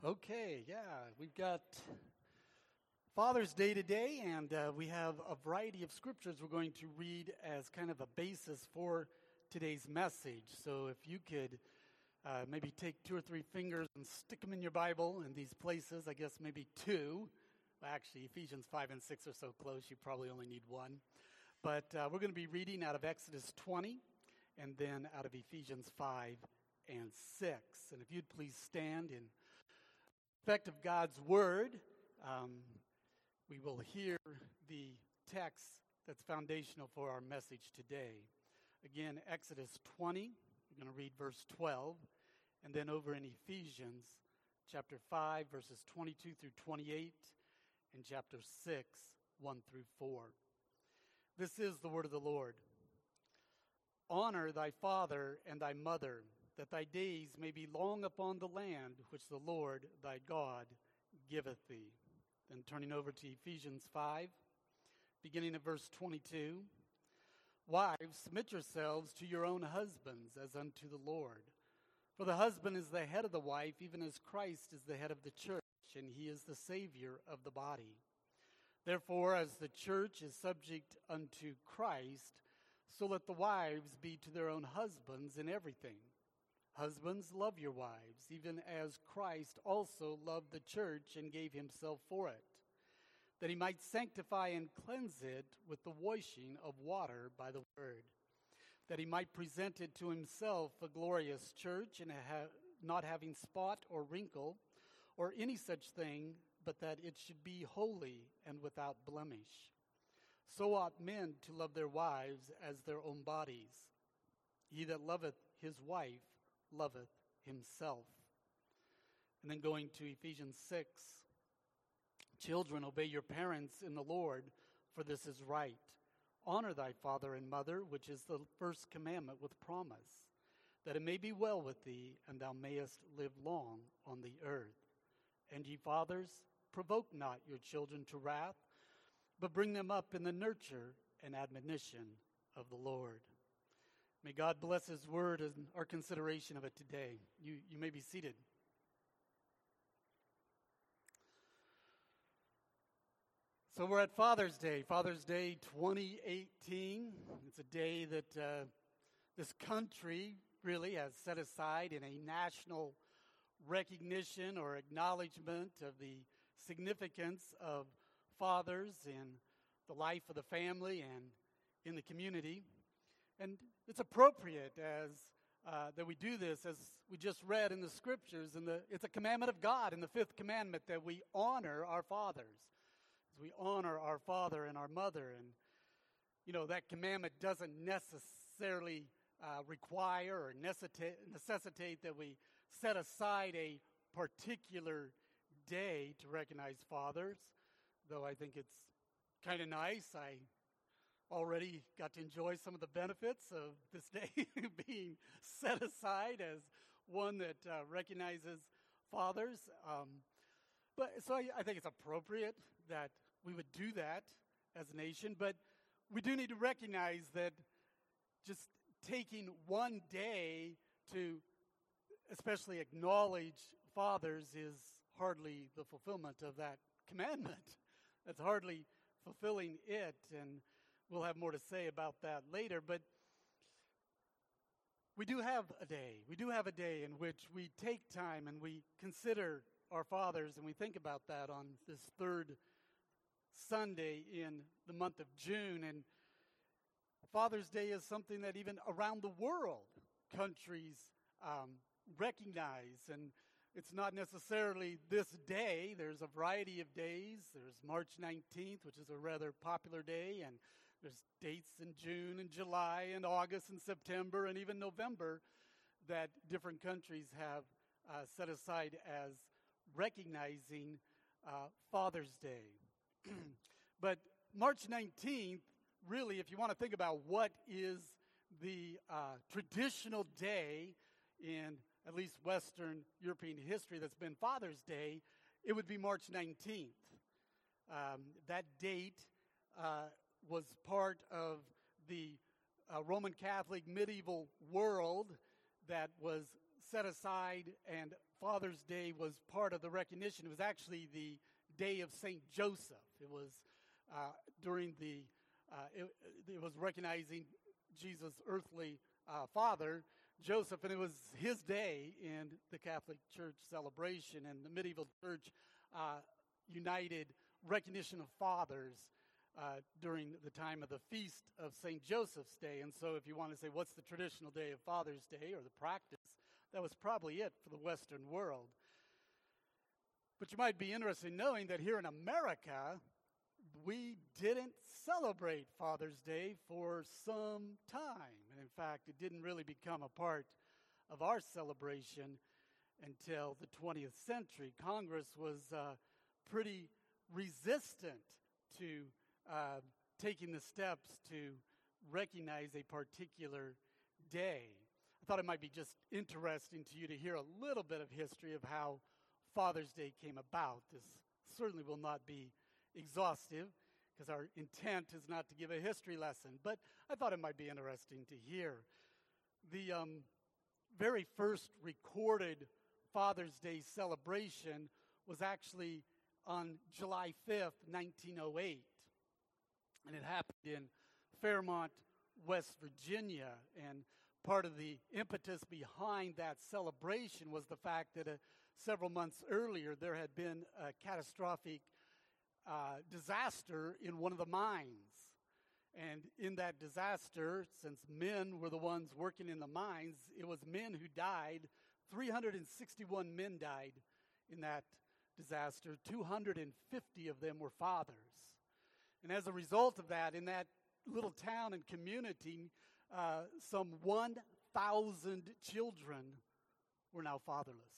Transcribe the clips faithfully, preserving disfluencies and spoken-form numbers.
Okay, yeah, we've got Father's Day today, and uh, we have a variety of scriptures we're going to read as kind of a basis for today's message. So if you could uh, maybe take two or three fingers and stick them in your Bible in these places, I guess maybe two. Well, actually, Ephesians five and six are so close, you probably only need one. But uh, we're going to be reading out of Exodus twenty, and then out of Ephesians five and six. And if you'd please stand in respect of God's word, um, we will hear the text that's foundational for our message today. Again, Exodus twenty, we're going to read verse twelve, and then over in Ephesians chapter five, verses twenty-two through twenty-eight, and chapter six, one through four. This is the word of the Lord. Honor thy father and thy mother, that thy days may be long upon the land which the Lord thy God giveth thee. Then turning over to Ephesians five, beginning at verse twenty-two. Wives, submit yourselves to your own husbands as unto the Lord. For the husband is the head of the wife, even as Christ is the head of the church, and he is the Savior of the body. Therefore, as the church is subject unto Christ, so let the wives be to their own husbands in everything. Husbands, love your wives, even as Christ also loved the church and gave himself for it, that he might sanctify and cleanse it with the washing of water by the word, that he might present it to himself a glorious church, and ha- not having spot or wrinkle or any such thing, but that it should be holy and without blemish. So ought men to love their wives as their own bodies. He that loveth his wife loveth himself. And then going to Ephesians six, children, obey your parents in the Lord, for this is right. Honor thy father and mother, which is the first commandment with promise, that it may be well with thee, and thou mayest live long on the earth. And ye fathers, provoke not your children to wrath, but bring them up in the nurture and admonition of the Lord. May God bless his word and our consideration of it today. You, you may be seated. So we're at Father's Day, Father's Day twenty eighteen. It's a day that uh, this country really has set aside in a national recognition or acknowledgement of the significance of fathers in the life of the family and in the community. And it's appropriate as uh, that we do this, as we just read in the scriptures. And the, it's a commandment of God in the fifth commandment that we honor our fathers. As we honor our father and our mother. And, you know, that commandment doesn't necessarily uh, require or necessitate, necessitate that we set aside a particular day to recognize fathers. Though I think it's kind of nice. I already got to enjoy some of the benefits of this day being set aside as one that uh, recognizes fathers. Um, but so I, I think it's appropriate that we would do that as a nation. But we do need to recognize that just taking one day to especially acknowledge fathers is hardly the fulfillment of that commandment. That's hardly fulfilling it, and we'll have more to say about that later. But we do have a day. We do have a day in which we take time and we consider our fathers, and we think about that on this third Sunday in the month of June. And Father's Day is something that even around the world, countries um, recognize. And it's not necessarily this day. There's a variety of days. There's March nineteenth, which is a rather popular day, and there's dates in June and July and August and September and even November that different countries have uh, set aside as recognizing uh, Father's Day. But March nineteenth, really, if you want to think about what is the uh, traditional day in at least Western European history that's been Father's Day, it would be March nineteenth. Um, that date uh, was part of the uh, Roman Catholic medieval world that was set aside, and Father's Day was part of the recognition. It was actually the day of Saint Joseph. It was uh, during the, uh, it, it was recognizing Jesus' earthly uh, father, Joseph, and it was his day in the Catholic Church celebration, and the medieval church uh, united recognition of fathers uh, during the time of the feast of Saint Joseph's Day. And so if you want to say, what's the traditional day of Father's Day, or the practice, that was probably it for the Western world. But you might be interested in knowing that here in America, we didn't celebrate Father's Day for some time. And in fact, it didn't really become a part of our celebration until the twentieth century. Congress was uh, pretty resistant to uh, taking the steps to recognize a particular day. I thought it might be just interesting to you to hear a little bit of history of how Father's Day came about. This certainly will not be exhaustive, because our intent is not to give a history lesson, but I thought it might be interesting to hear. The um, very first recorded Father's Day celebration was actually on July fifth, nineteen oh eight, and it happened in Fairmont, West Virginia, and part of the impetus behind that celebration was the fact that uh, several months earlier there had been a catastrophic uh, disaster in one of the mines. And in that disaster, since men were the ones working in the mines, it was men who died. three hundred sixty-one men died in that disaster. two hundred fifty of them were fathers. And as a result of that, in that little town and community, Uh, some one thousand children were now fatherless.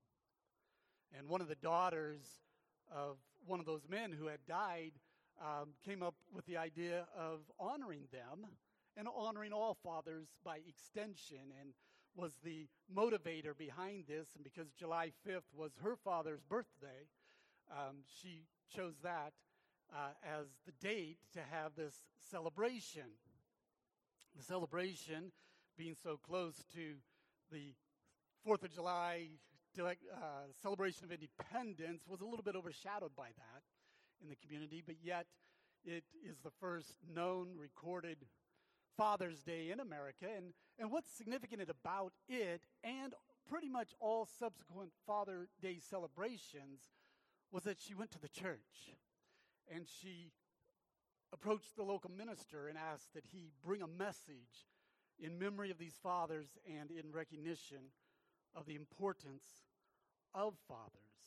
And one of the daughters of one of those men who had died um, came up with the idea of honoring them and honoring all fathers by extension, and was the motivator behind this. And because July fifth was her father's birthday, um, she chose that uh, as the date to have this celebration. The celebration, being so close to the fourth of July uh, celebration of independence, was a little bit overshadowed by that in the community, but yet it is the first known recorded Father's Day in America. And, and what's significant about it, and pretty much all subsequent Father Day celebrations, was that she went to the church and she approached the local minister and asked that he bring a message in memory of these fathers and in recognition of the importance of fathers.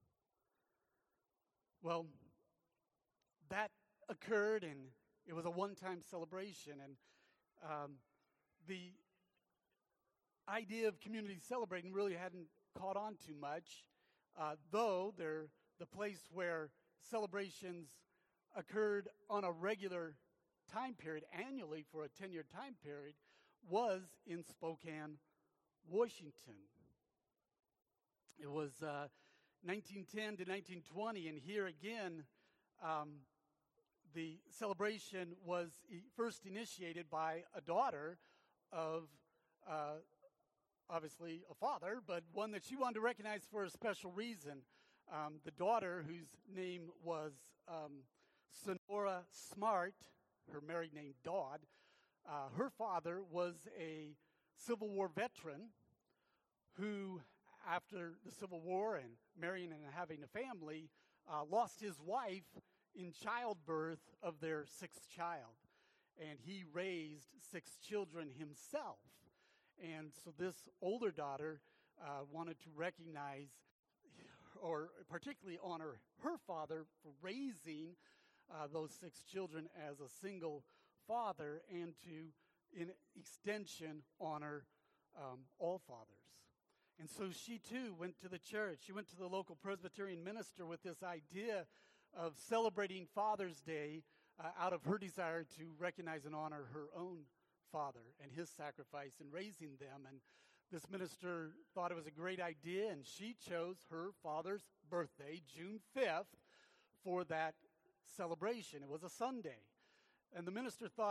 Well, that occurred, and it was a one-time celebration, and um, the idea of community celebrating really hadn't caught on too much, uh, though they're the place where celebrations occurred on a regular time period, annually for a ten-year time period, was in Spokane, Washington. It was uh, nineteen ten to nineteen twenty, and here again, um, the celebration was e- first initiated by a daughter of, uh, obviously, a father, but one that she wanted to recognize for a special reason. Um, the daughter, whose name was um, Sonora Smart, her married name Dodd, uh, her father was a Civil War veteran who, after the Civil War and marrying and having a family, uh, lost his wife in childbirth of their sixth child. And he raised six children himself. And so this older daughter uh, wanted to recognize, or particularly honor her father for raising Uh, those six children as a single father, and to, in extension, honor um, all fathers. And so she too went to the church. She went to the local Presbyterian minister with this idea of celebrating Father's Day uh, out of her desire to recognize and honor her own father and his sacrifice in raising them. And this minister thought it was a great idea, and she chose her father's birthday, June fifth, for that celebration. It was a Sunday. And the minister thought,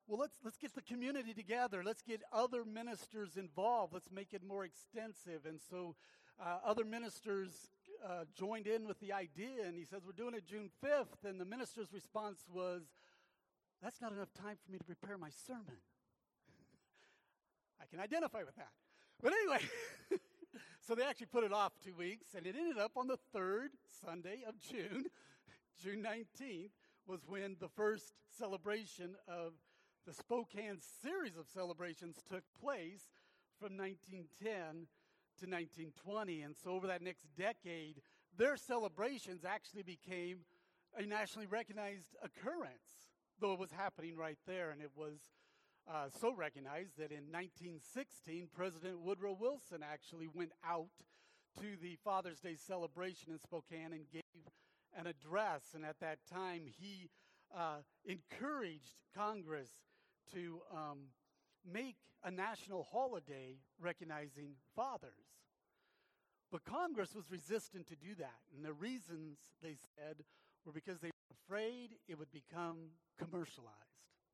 well, let's let's get the community together. Let's get other ministers involved. Let's make it more extensive. And so uh, other ministers uh, joined in with the idea, and he says, we're doing it June fifth. And the minister's response was, that's not enough time for me to prepare my sermon. I can identify with that. But anyway, so they actually put it off two weeks, and it ended up on the third Sunday of June, June nineteenth, was when the first celebration of the Spokane series of celebrations took place from nineteen ten to nineteen twenty. And so over that next decade, their celebrations actually became a nationally recognized occurrence, though it was happening right there. And it was uh, so recognized that in nineteen sixteen, President Woodrow Wilson actually went out to the Father's Day celebration in Spokane and gave an address. And at that time, he uh, encouraged Congress to um, make a national holiday recognizing fathers. But Congress was resistant to do that. And the reasons, they said, were because they were afraid it would become commercialized.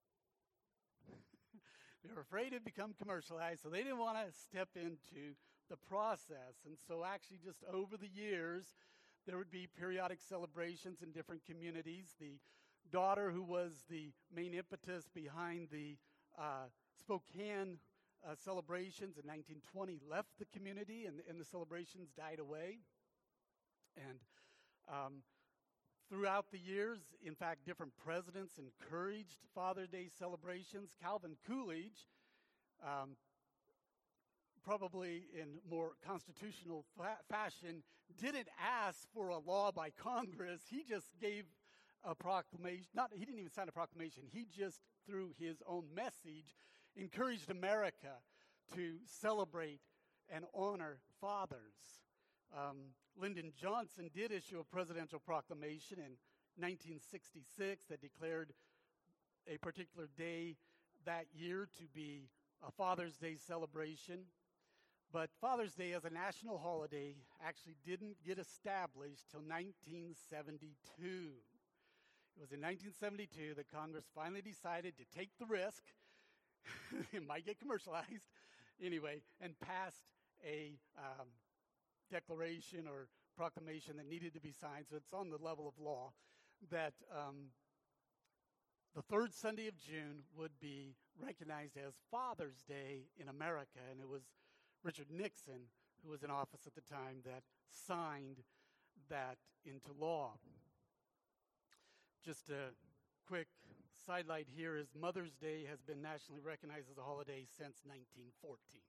They were afraid it would become commercialized, so they didn't want to step into the process. And so actually just over the years, there would be periodic celebrations in different communities. The daughter who was the main impetus behind the uh, Spokane uh, celebrations in nineteen twenty left the community, and, and the celebrations died away. And um, throughout the years, in fact, different presidents encouraged Father's Day celebrations. Calvin Coolidge, um, probably in more constitutional fa- fashion, didn't ask for a law by Congress. He just gave a proclamation. Not, he didn't even sign a proclamation. He just, through his own message, encouraged America to celebrate and honor fathers. Um, Lyndon Johnson did issue a presidential proclamation in nineteen sixty-six that declared a particular day that year to be a Father's Day celebration. But Father's Day as a national holiday actually didn't get established till nineteen seventy-two. It was in nineteen seventy-two that Congress finally decided to take the risk, it might get commercialized, anyway, and passed a um, declaration or proclamation that needed to be signed, so it's on the level of law, that um, the third Sunday of June would be recognized as Father's Day in America. And it was Richard Nixon, who was in office at the time, that signed that into law. Just a quick sidelight here is Mother's Day has been nationally recognized as a holiday since nineteen fourteen.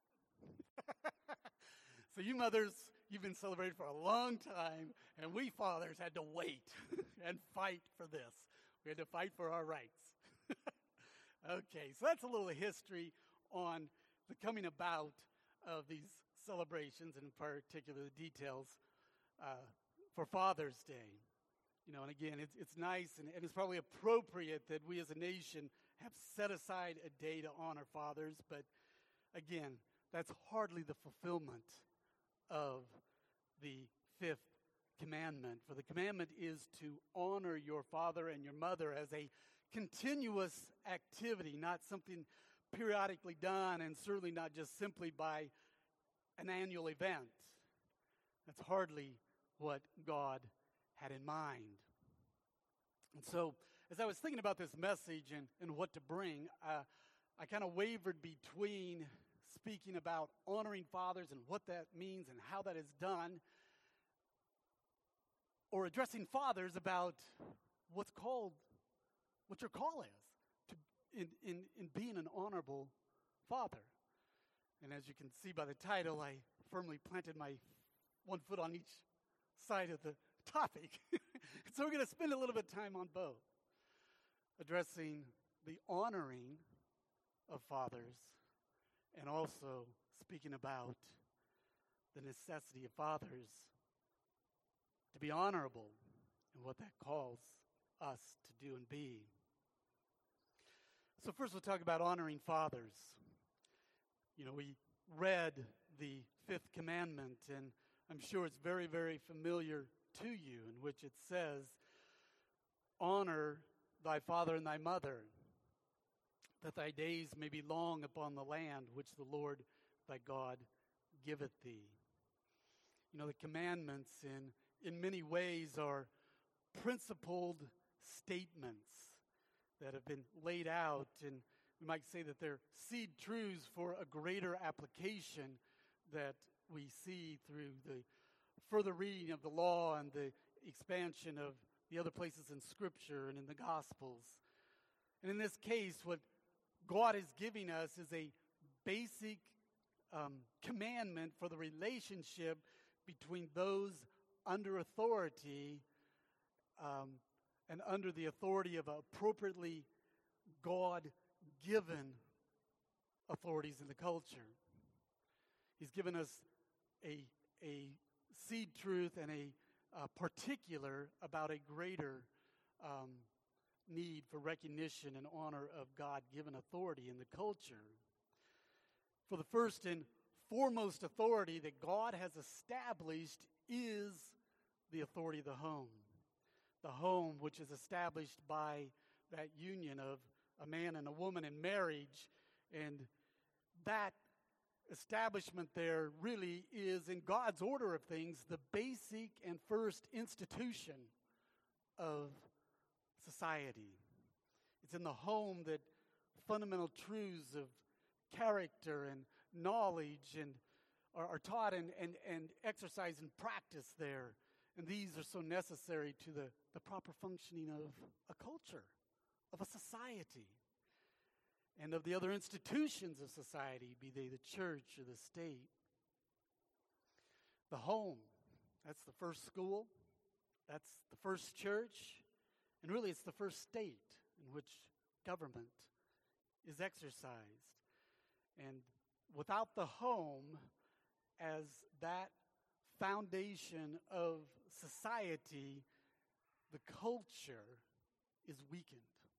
So you mothers, you've been celebrating for a long time, and we fathers had to wait and fight for this. We had to fight for our rights. Okay, so that's a little history on the coming about of these celebrations, and in particular the details uh, for Father's Day. You know, and again, it's, it's nice and, and it's probably appropriate that we as a nation have set aside a day to honor fathers, but again, that's hardly the fulfillment of the fifth commandment. For the commandment is to honor your father and your mother as a continuous activity, not something periodically done, and certainly not just simply by an annual event. That's hardly what God had in mind. And so, as I was thinking about this message and, and what to bring, uh, I kind of wavered between speaking about honoring fathers and what that means and how that is done, or addressing fathers about what's called, what your call is to in, in, in being an honorable father. And as you can see by the title, I firmly planted my one foot on each side of the topic. So we're going to spend a little bit of time on both, addressing the honoring of fathers and also speaking about the necessity of fathers to be honorable and what that calls us to do and be. So first we'll talk about honoring fathers. You know, we read the fifth commandment, and I'm sure it's very, very familiar to you, in which it says, honor thy father and thy mother. that thy days may be long upon the land which the Lord thy God giveth thee. You know, the commandments in, in many ways are principled statements that have been laid out, and we might say that they're seed truths for a greater application that we see through the further reading of the law and the expansion of the other places in Scripture and in the Gospels. And in this case, what God is giving us is a basic um, commandment for the relationship between those under authority um, and under the authority of appropriately God-given authorities in the culture. He's given us a, a seed truth and a, a particular about a greater um, need for recognition and honor of God-given authority in the culture. For the first and foremost authority that God has established is the authority of the home. The home, which is established by that union of a man and a woman in marriage, and that establishment there really is, in God's order of things, the basic and first institution of society. It's in the home that fundamental truths of character and knowledge and are, are taught and, and, and exercised and practiced there. And these are so necessary to the, the proper functioning of a culture, of a society, and of the other institutions of society, be they the church or the state. The home, that's the first school, that's the first church, and really it's the first state in which government is exercised. And without the home as that foundation of society, the culture is weakened.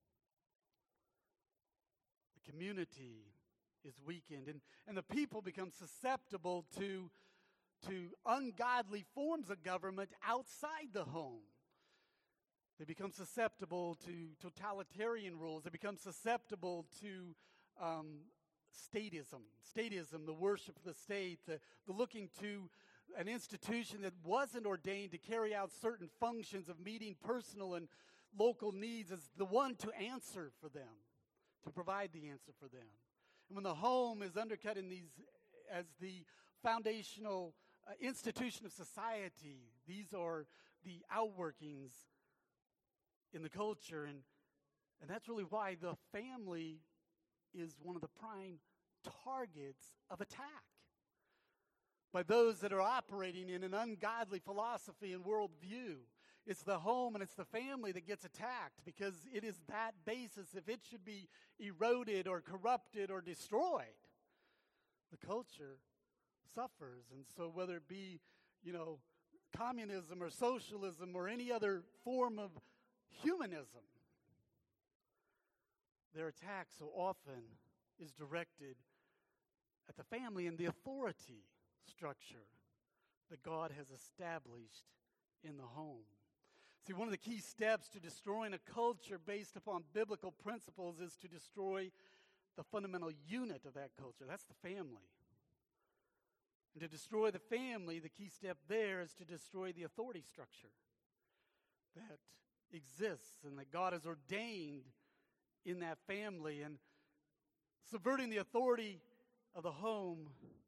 The community is weakened, and, and the people become susceptible to, to ungodly forms of government outside the home. They become susceptible to totalitarian rules. They become susceptible to um, statism. Statism, the worship of the state, the, the looking to an institution that wasn't ordained to carry out certain functions of meeting personal and local needs as the one to answer for them, to provide the answer for them. And when the home is undercut in these as the foundational uh, institution of society, these are the outworkings in the culture, and and that's really why the family is one of the prime targets of attack by those that are operating in an ungodly philosophy and worldview. It's the home and it's the family that gets attacked because it is that basis. If it should be eroded or corrupted or destroyed, the culture suffers. And so whether it be, you know, communism or socialism or any other form of humanism, their attack so often is directed at the family and the authority structure that God has established in the home. See, one of the key steps to destroying a culture based upon biblical principles is to destroy the fundamental unit of that culture. That's the family. And to destroy the family, the key step there is to destroy the authority structure that exists and that God has ordained in that family. And subverting the authority of the home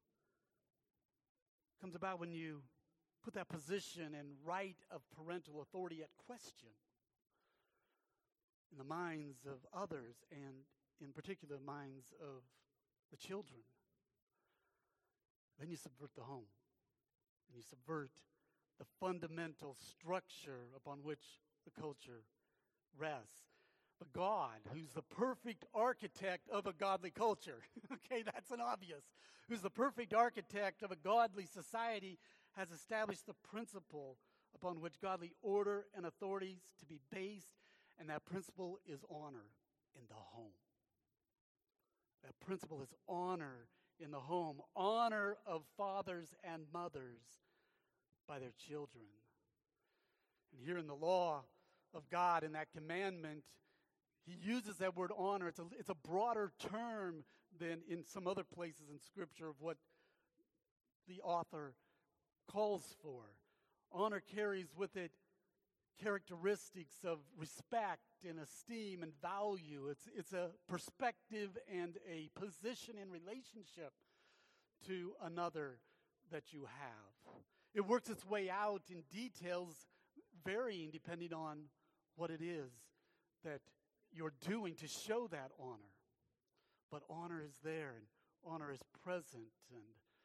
comes about when you put that position and right of parental authority at question in the minds of others, and in particular minds of the children. Then you subvert the home, and you subvert the fundamental structure upon which the culture rests. But God, who's the perfect architect of a godly culture, okay, that's an obvious, who's the perfect architect of a godly society, has established the principle upon which godly order and authorities to be based, and that principle is honor in the home. That principle is honor in the home, honor of fathers and mothers by their children. And here in the law of God, in that commandment, he uses that word honor. It's a, it's a broader term than in some other places in Scripture of what the author calls for. Honor carries with it characteristics of respect and esteem and value. It's, it's a perspective and a position in relationship to another that you have. It works its way out in details varying depending on what it is that you're doing to show that honor. But honor is there, and honor is present, and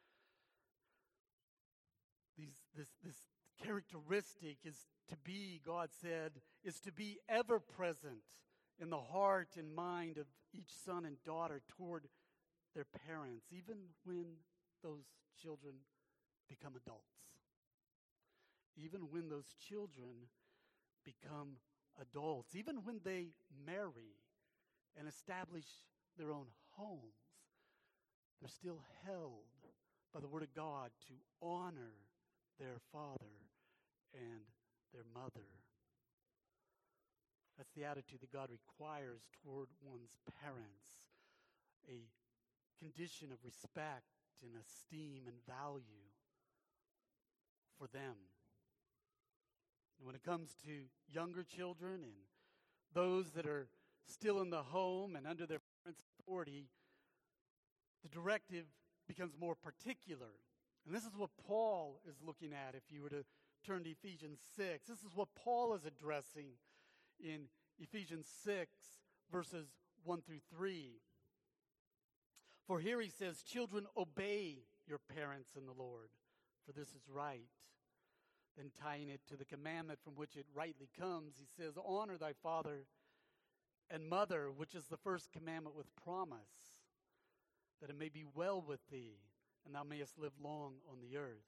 these this this characteristic is to be, God said, is to be ever present in the heart and mind of each son and daughter toward their parents, even when those children become adults. Even when those children become adults, even when they marry and establish their own homes, they're still held by the Word of God to honor their father and their mother. That's the attitude that God requires toward one's parents, a condition of respect and esteem and value for them. And when it comes to younger children and those that are still in the home and under their parents' authority, the directive becomes more particular. And this is what Paul is looking at if you were to turn to Ephesians six. This is what Paul is addressing in Ephesians six, verses one through three. For here he says, children, obey your parents in the Lord, for this is right. Then tying it to the commandment from which it rightly comes, he says, honor thy father and mother, which is the first commandment with promise, that it may be well with thee, and thou mayest live long on the earth.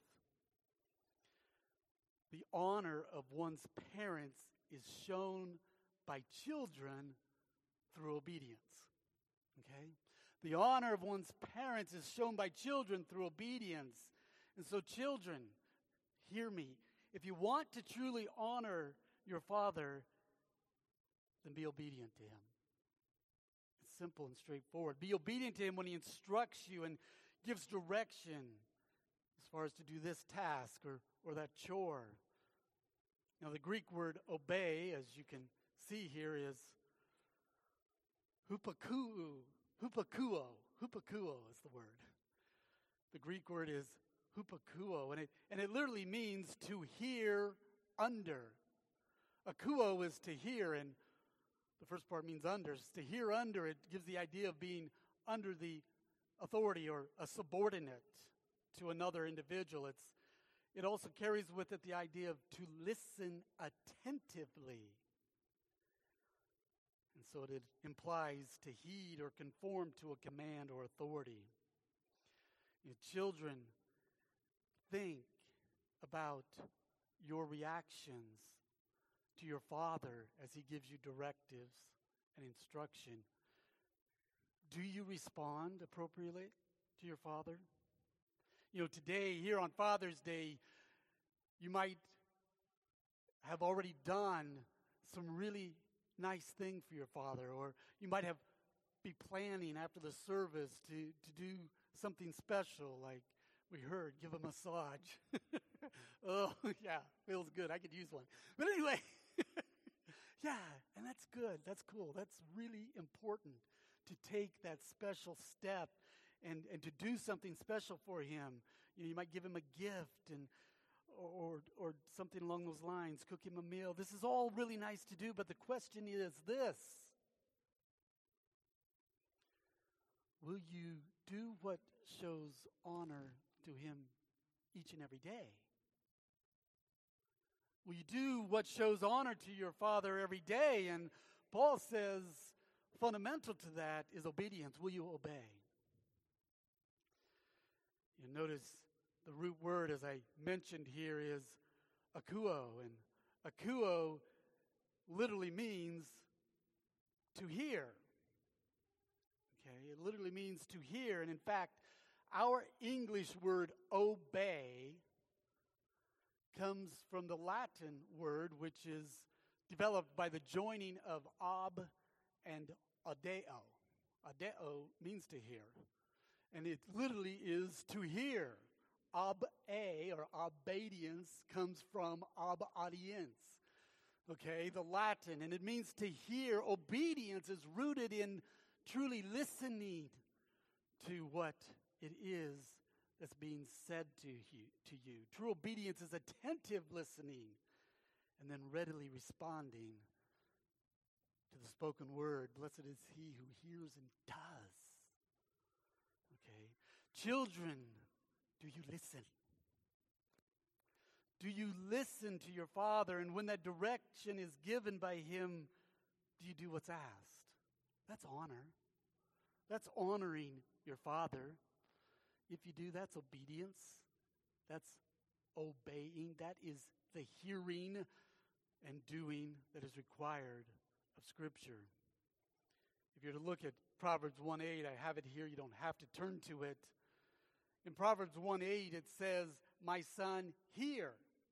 The honor of one's parents is shown by children through obedience. Okay? The honor of one's parents is shown by children through obedience. And so children, hear me. If you want to truly honor your father, then be obedient to him. It's simple and straightforward. Be obedient to him when he instructs you and gives direction as far as to do this task or, or that chore. Now, the Greek word obey, as you can see here, is hupakuo. Hupakuo. Hupakuo is the word. The Greek word is hupakuo, and it, and it literally means to hear under. Akuo is to hear, and the first part means under. It's to hear under, it gives the idea of being under the authority or a subordinate to another individual. It's It also carries with it the idea of to listen attentively. And so it implies to heed or conform to a command or authority. You know, children, think about your reactions to your father as he gives you directives and instruction. Do you respond appropriately to your father? You know, today, here on Father's Day, you might have already done some really nice thing for your father, or you might have be planning after the service to, to do something special, like we heard, give a massage. Oh, yeah, feels good. I could use one. But anyway, yeah, and that's good. That's cool. That's really important to take that special step and, and to do something special for him. You know, you might give him a gift and or or something along those lines, cook him a meal. This is all really nice to do, but the question is this. Will you do what shows honor to him each and every day? Will you do what shows honor to your father every day? And Paul says fundamental to that is obedience. Will you obey? You notice the root word, as I mentioned here, is akuo. And akuo literally means to hear. Okay, it literally means to hear. And in fact, our English word obey comes from the Latin word, which is developed by the joining of ob and adeo. Adeo means to hear. And it literally is to hear. Ob-a, or obedience, comes from ob-audience. Okay, the Latin, and it means to hear. Obedience is rooted in truly listening to what it is that's being said to you, to you. True obedience is attentive listening and then readily responding to the spoken word. Blessed is he who hears and does. Okay. Children, do you listen? Do you listen to your father? And when that direction is given by him, do you do what's asked? That's honor. That's honoring your father. If you do, that's obedience. That's obeying. That is the hearing and doing that is required of Scripture. If you're to look at Proverbs one eight, I have it here. You don't have to turn to it. In Proverbs one eight, it says, "My son, hear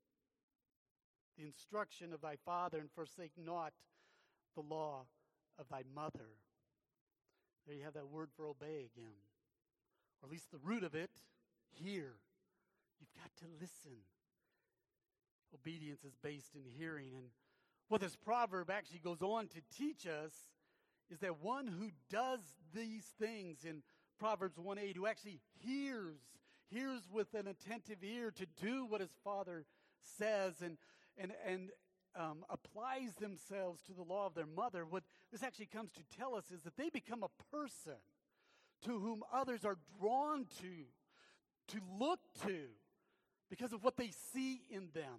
the instruction of thy father, and forsake not the law of thy mother." There you have that word for obey again. Or at least the root of it, hear. You've got to listen. Obedience is based in hearing. And what this proverb actually goes on to teach us is that one who does these things in Proverbs one eight, who actually hears, hears with an attentive ear to do what his father says and and and um, applies themselves to the law of their mother, what this actually comes to tell us is that they become a person to whom others are drawn to, to look to, because of what they see in them.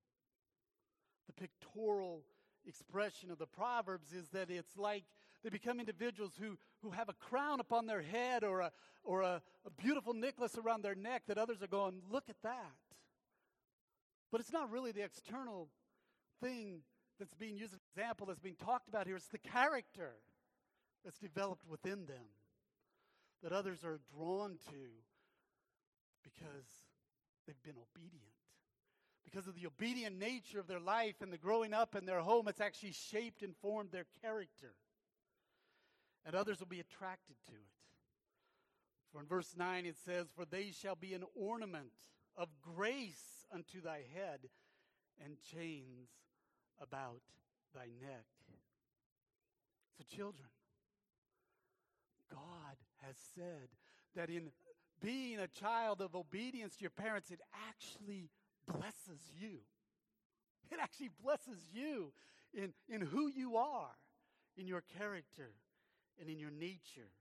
The pictorial expression of the Proverbs is that it's like they become individuals who, who have a crown upon their head or a or a, a beautiful necklace around their neck that others are going, look at that. But it's not really the external thing that's being used as an example that's being talked about here. It's the character that's developed within them that others are drawn to because they've been obedient. Because of the obedient nature of their life and the growing up in their home, it's actually shaped and formed their character. And others will be attracted to it. For in verse nine it says, "For they shall be an ornament of grace unto thy head, and chains about thy neck." So children, God has said that in being a child of obedience to your parents, it actually blesses you. It actually blesses you in, in who you are, in your character, and in your nature.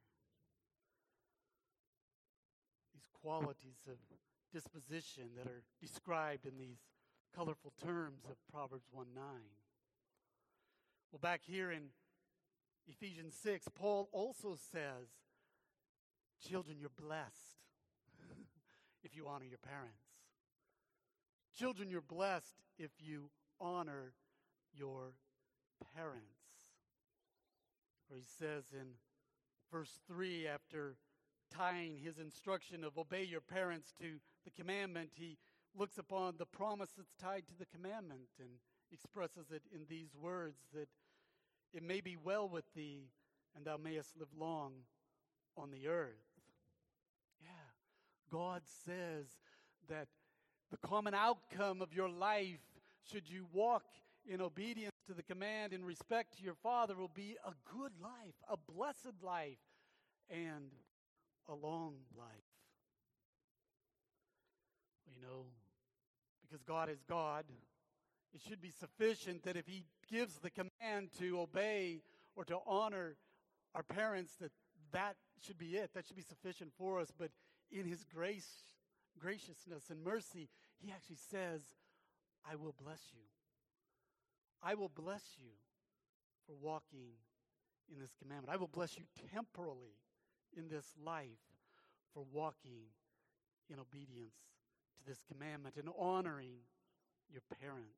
These qualities of disposition that are described in these colorful terms of Proverbs one nine. Well, back here in Ephesians six, Paul also says, children, you're blessed if you honor your parents. Children, you're blessed if you honor your parents. Or he says in verse three, after tying his instruction of obey your parents to the commandment, he looks upon the promise that's tied to the commandment and expresses it in these words, that it may be well with thee and thou mayest live long on the earth. Yeah, God says that the common outcome of your life, should you walk in obedience to the command in respect to your Father, will be a good life, a blessed life, and a long life. You know, because God is God, it should be sufficient that if he gives the command to obey or to honor our parents, that that should be it. That should be sufficient for us. But in his grace, graciousness and mercy, he actually says, I will bless you. I will bless you for walking in this commandment. I will bless you temporally in this life for walking in obedience to this commandment and honoring your parents.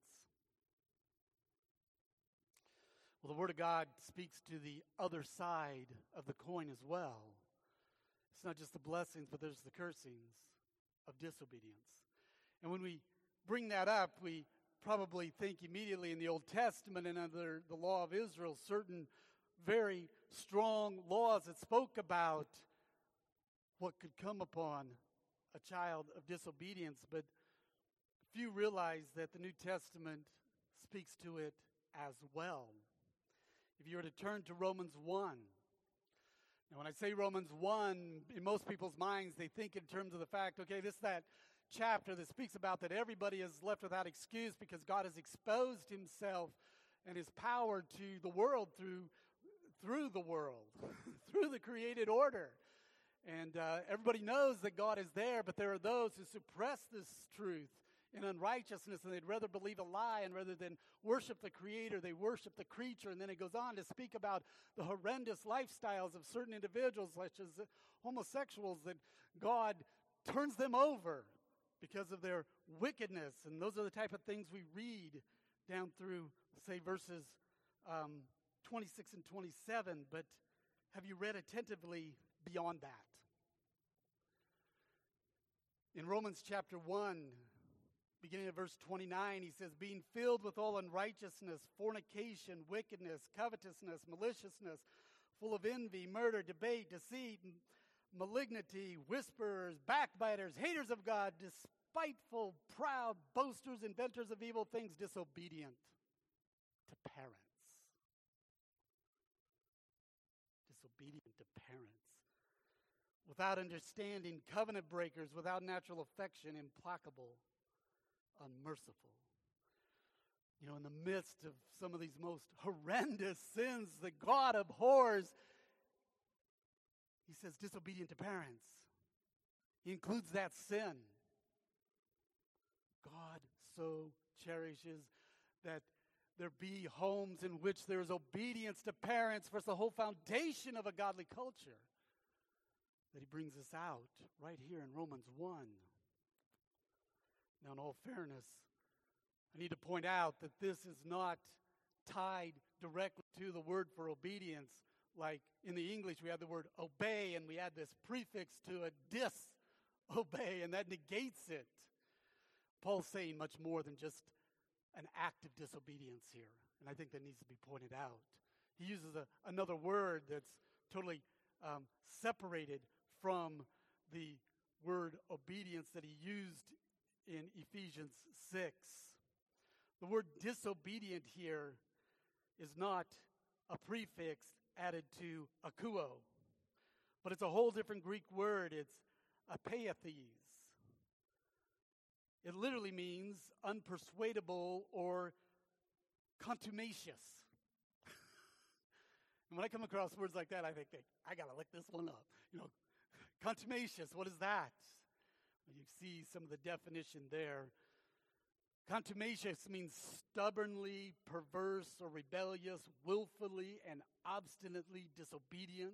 Well, the Word of God speaks to the other side of the coin as well. It's not just the blessings, but there's the cursings of disobedience. And when we bring that up, we probably think immediately in the Old Testament and under the law of Israel, certain very strong laws that spoke about what could come upon a child of disobedience, but few realize that the New Testament speaks to it as well. If you were to turn to Romans one, now when I say Romans one, in most people's minds, they think in terms of the fact, okay, this is that chapter that speaks about that everybody is left without excuse because God has exposed himself and his power to the world through through the world, through the created order. And uh, everybody knows that God is there, but there are those who suppress this truth in unrighteousness, and they'd rather believe a lie, and rather than worship the Creator, they worship the creature. And then it goes on to speak about the horrendous lifestyles of certain individuals, such as homosexuals, that God turns them over because of their wickedness. And those are the type of things we read down through, say, verses um, twenty-six and twenty-seven. But have you read attentively beyond that? In Romans chapter one, beginning at verse twenty-nine, he says, being filled with all unrighteousness, fornication, wickedness, covetousness, maliciousness, full of envy, murder, debate, deceit, malignity, whisperers, backbiters, haters of God, despiteful, proud, boasters, inventors of evil things, disobedient to parents. Disobedient to parents. Without understanding, covenant breakers, without natural affection, implacable, unmerciful. You know, in the midst of some of these most horrendous sins that God abhors, he says disobedient to parents. He includes that sin. God so cherishes that there be homes in which there is obedience to parents, for it's the whole foundation of a godly culture, that he brings us out right here in Romans one. Now, in all fairness, I need to point out that this is not tied directly to the word for obedience. Like in the English, we have the word obey, and we add this prefix to a disobey, and that negates it. Paul's saying much more than just an act of disobedience here, and I think that needs to be pointed out. He uses a, another word that's totally um, separated from the word obedience that he used in Ephesians six. The word disobedient here is not a prefix added to akuo, but it's a whole different Greek word. It's apathetes. It literally means unpersuadable or contumacious. And when I come across words like that, I think, hey, I got to look this one up. You know, contumacious, what is that? You see some of the definition there. Contumacious means stubbornly perverse or rebellious, willfully and obstinately disobedient.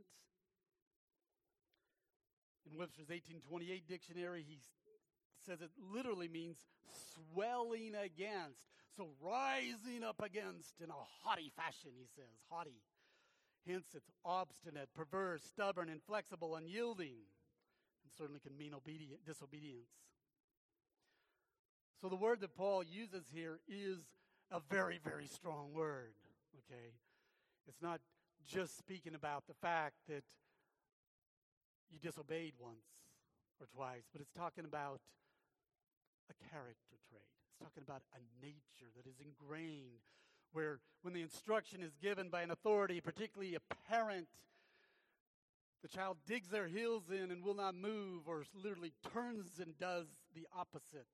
In Webster's eighteen twenty-eight dictionary, he says it literally means swelling against. So rising up against in a haughty fashion, he says, haughty. Hence, it's obstinate, perverse, stubborn, inflexible, unyielding. And certainly can mean obedient, disobedience. So the word that Paul uses here is a very, very strong word, okay? It's not just speaking about the fact that you disobeyed once or twice, but it's talking about a character trait. It's talking about a nature that is ingrained, where when the instruction is given by an authority, particularly a parent, the child digs their heels in and will not move, or literally turns and does the opposite.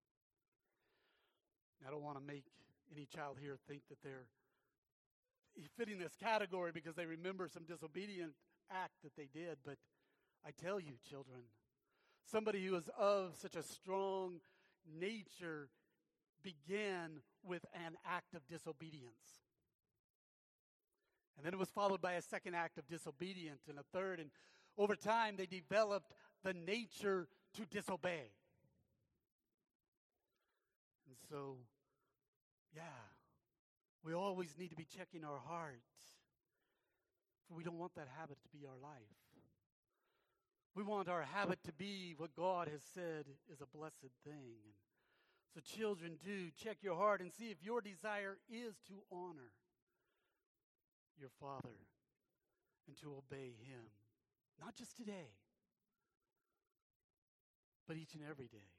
I don't want to make any child here think that they're fitting this category because they remember some disobedient act that they did. But I tell you, children, somebody who is of such a strong nature began with an act of disobedience. And then it was followed by a second act of disobedience and a third. And over time, they developed the nature to disobey. And so, yeah, we always need to be checking our heart. For we don't want that habit to be our life. We want our habit to be what God has said is a blessed thing. So children, do check your heart and see if your desire is to honor your father and to obey Him. Not just today, but each and every day.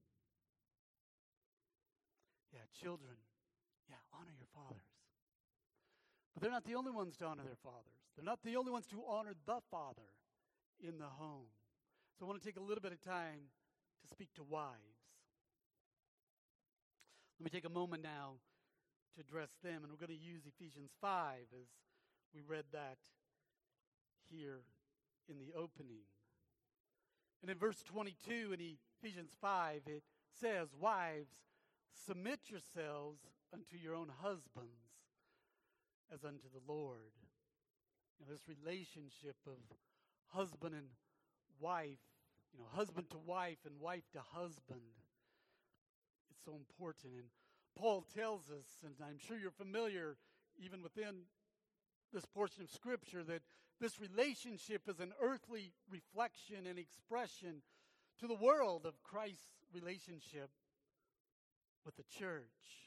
Yeah, children, yeah, honor your fathers. But they're not the only ones to honor their fathers. They're not the only ones to honor the Father in the home. So I want to take a little bit of time to speak to wives. Let me take a moment now to address them, and we're going to use Ephesians five as we read that here in the opening. And in verse twenty-two in Ephesians five, it says, "Wives, submit yourselves unto your own husbands as unto the Lord." Now, this relationship of husband and wife, you know, husband to wife and wife to husband, it's so important. And Paul tells us, and I'm sure you're familiar even within this portion of Scripture, that this relationship is an earthly reflection and expression to the world of Christ's relationship with the church.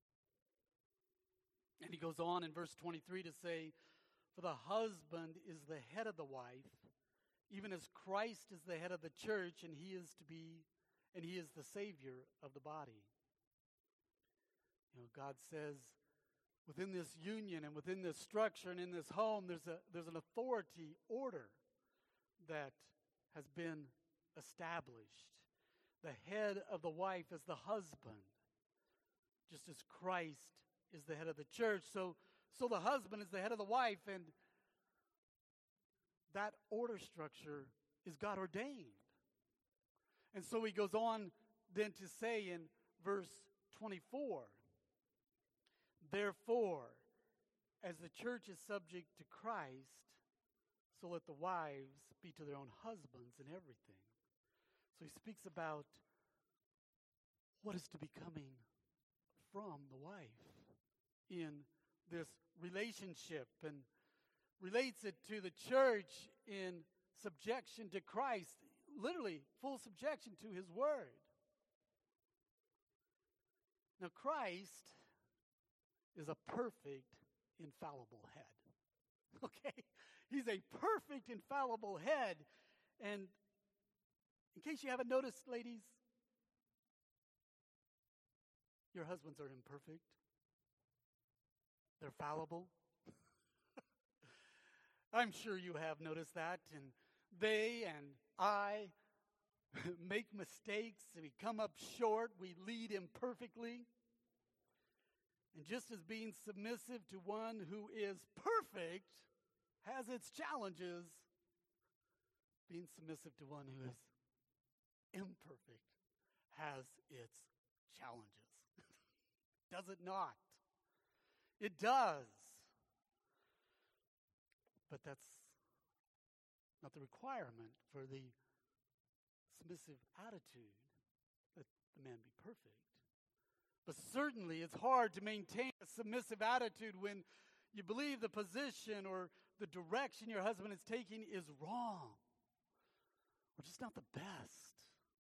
And he goes on in verse twenty-three to say, "For the husband is the head of the wife, even as Christ is the head of the church, and he is to be, and he is the Savior of the body." You know, God says within this union and within this structure and in this home, there's a there's an authority order that has been established. The head of the wife is the husband, just as Christ is the head of the church. So, so the husband is the head of the wife, and that order structure is God ordained. And so he goes on then to say in verse twenty-four, "Therefore, as the church is subject to Christ, so let the wives be to their own husbands in everything." So he speaks about what is to be coming from the wife in this relationship, and relates it to the church in subjection to Christ, literally full subjection to His Word. Now, Christ is a perfect, infallible head. Okay? He's a perfect, infallible head. And in case you haven't noticed, ladies, your husbands are imperfect. They're fallible. I'm sure you have noticed that. And they and I make mistakes. We come up short. We lead imperfectly. And just as being submissive to one who is perfect has its challenges, being submissive to one who is imperfect has its challenges. Does it not? It does. But that's not the requirement for the submissive attitude that the man be perfect. But certainly it's hard to maintain a submissive attitude when you believe the position or the direction your husband is taking is wrong, or just not the best.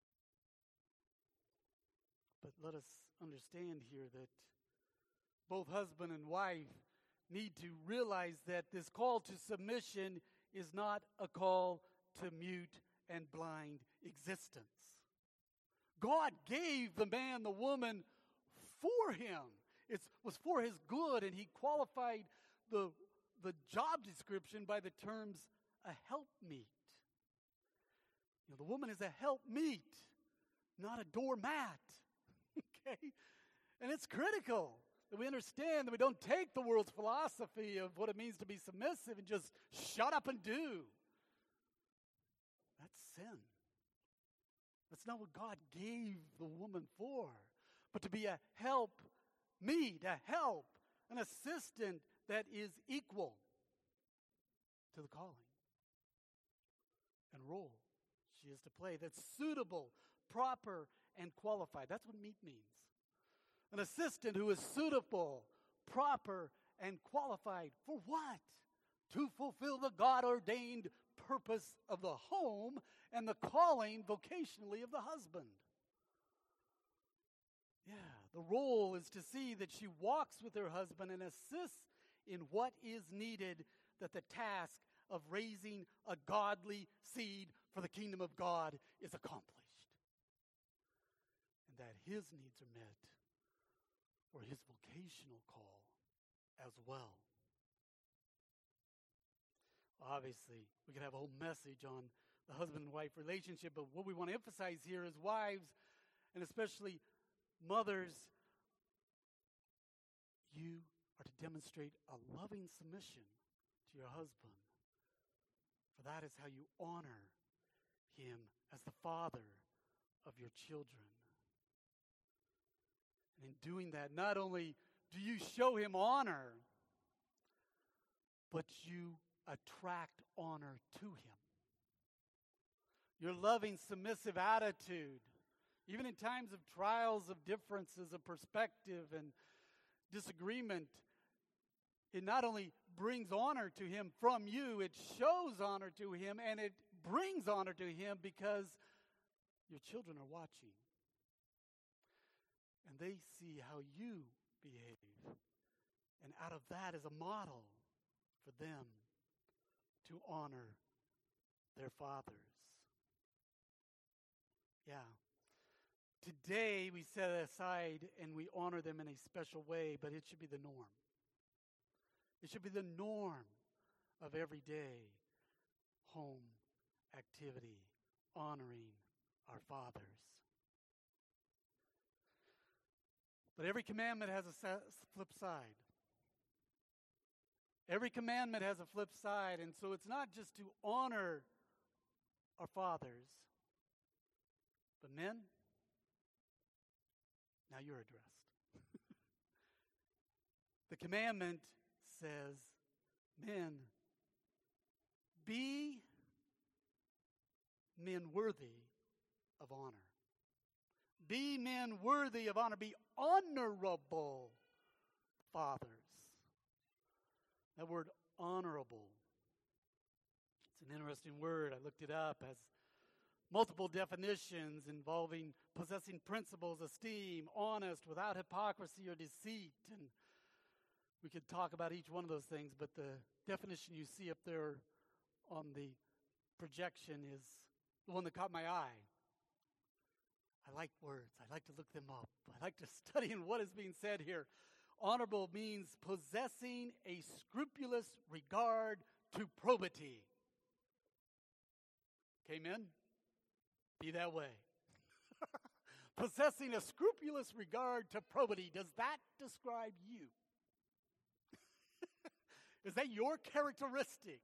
But let us understand here that both husband and wife need to realize that this call to submission is not a call to mute and blind existence. God gave the man the woman for him. It was for his good, and he qualified the, the job description by the terms a helpmeet. You know, the woman is a helpmeet, not a doormat. Okay? And it's critical that we understand that we don't take the world's philosophy of what it means to be submissive and just shut up and do. That's sin. That's not what God gave the woman for. But to be a help meet, a help, an assistant that is equal to the calling and role she is to play, that's suitable, proper, and qualified. That's what meet means. An assistant who is suitable, proper, and qualified for what? To fulfill the God-ordained purpose of the home and the calling vocationally of the husband. Yeah, the role is to see that she walks with her husband and assists in what is needed, that the task of raising a godly seed for the kingdom of God is accomplished. And that his needs are met, or his vocational call as well. Obviously, we could have a whole message on the husband and wife relationship, but what we want to emphasize here is wives, and especially mothers, you are to demonstrate a loving submission to your husband. For that is how you honor him as the father of your children. And in doing that, not only do you show him honor, but you attract honor to him. Your loving, submissive attitude, even in times of trials, of differences of perspective and disagreement, it not only brings honor to him from you, it shows honor to him, and it brings honor to him because your children are watching. And they see how you behave. And out of that is a model for them to honor their fathers. Yeah. Today we set it aside and we honor them in a special way, but it should be the norm. It should be the norm of everyday home activity, honoring our fathers. But every commandment has a flip side. Every commandment has a flip side, and so it's not just to honor our fathers, but men, now you're addressed. The commandment says, men, be men worthy of honor. Be men worthy of honor. Be honorable fathers. That word honorable, it's an interesting word. I looked it up. It has multiple definitions involving possessing principles, esteem, honest, without hypocrisy or deceit. And we could talk about each one of those things, but the definition you see up there on the projection is the one that caught my eye. I like words. I like to look them up. I like to study in what is being said here. Honorable means possessing a scrupulous regard to probity. Amen? Be that way. Possessing a scrupulous regard to probity. Does that describe you? Is that your characteristic?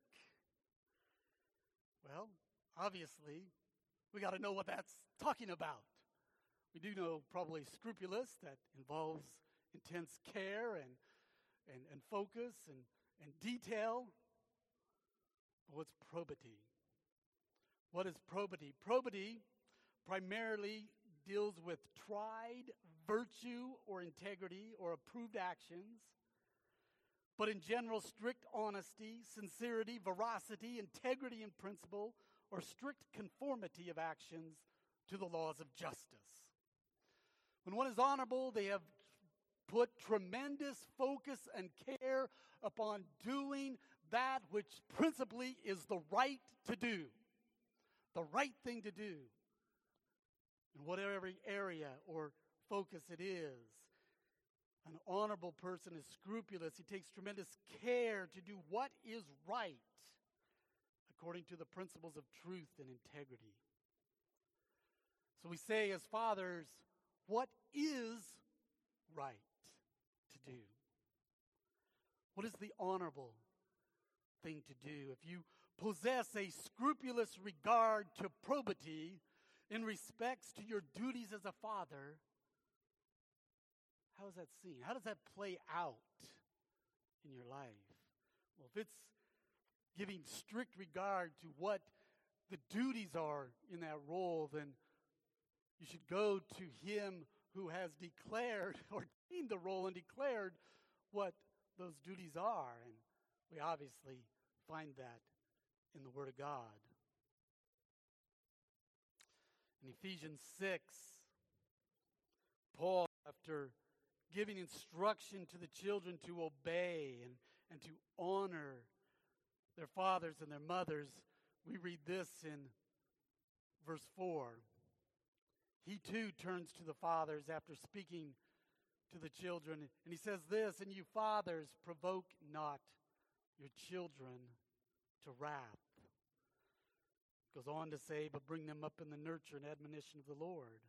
Well, obviously, we got to know what that's talking about. We do know probably scrupulous, that involves intense care and and, and focus and, and detail. But what's probity? What is probity? Probity primarily deals with tried virtue or integrity or approved actions, but in general, strict honesty, sincerity, veracity, integrity in principle, or strict conformity of actions to the laws of justice. When one is honorable, they have put tremendous focus and care upon doing that which principally is the right to do, the right thing to do, in whatever area or focus it is. An honorable person is scrupulous. He takes tremendous care to do what is right according to the principles of truth and integrity. So we say as fathers, what is right to do? What is the honorable thing to do? If you possess a scrupulous regard to probity in respects to your duties as a father, how is that seen? How does that play out in your life? Well, if it's giving strict regard to what the duties are in that role, then you should go to him who has declared, ordained the role and declared what those duties are. And we obviously find that in the Word of God. In Ephesians six, Paul, after giving instruction to the children to obey and, and to honor their fathers and their mothers. We read this in verse four. He too turns to the fathers after speaking to the children, and he says this, "And you fathers, provoke not your children to wrath." Goes on to say, "But bring them up in the nurture and admonition of the Lord."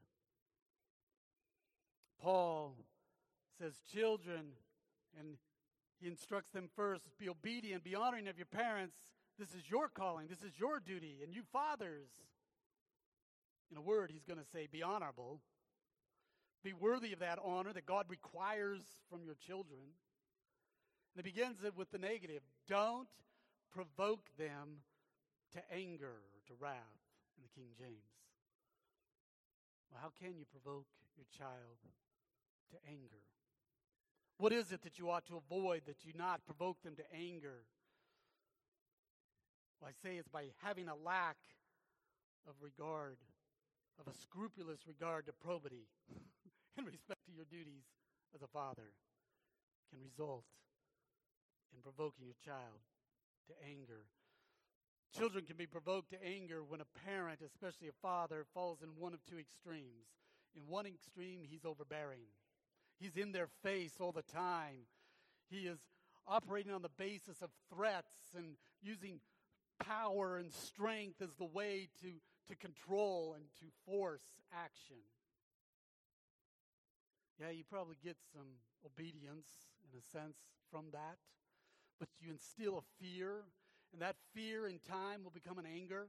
Paul says, children, and he instructs them first, be obedient, be honoring of your parents. This is your calling, this is your duty. And you fathers, in a word, he's going to say, be honorable. Be worthy of that honor that God requires from your children. And it begins with the negative. Don't provoke them to anger or to wrath in the King James. Well, how can you provoke your child to anger? What is it that you ought to avoid, that you not provoke them to anger? Well, I say it's by having a lack of regard, of a scrupulous regard to probity in respect to your duties as a father can result in provoking your child to anger. Children can be provoked to anger when a parent, especially a father, falls in one of two extremes. In one extreme, he's overbearing. He's in their face all the time. He is operating on the basis of threats and using power and strength as the way to, to control and to force action. Yeah, you probably get some obedience, in a sense, from that. But you instill a fear, and that fear in time will become an anger.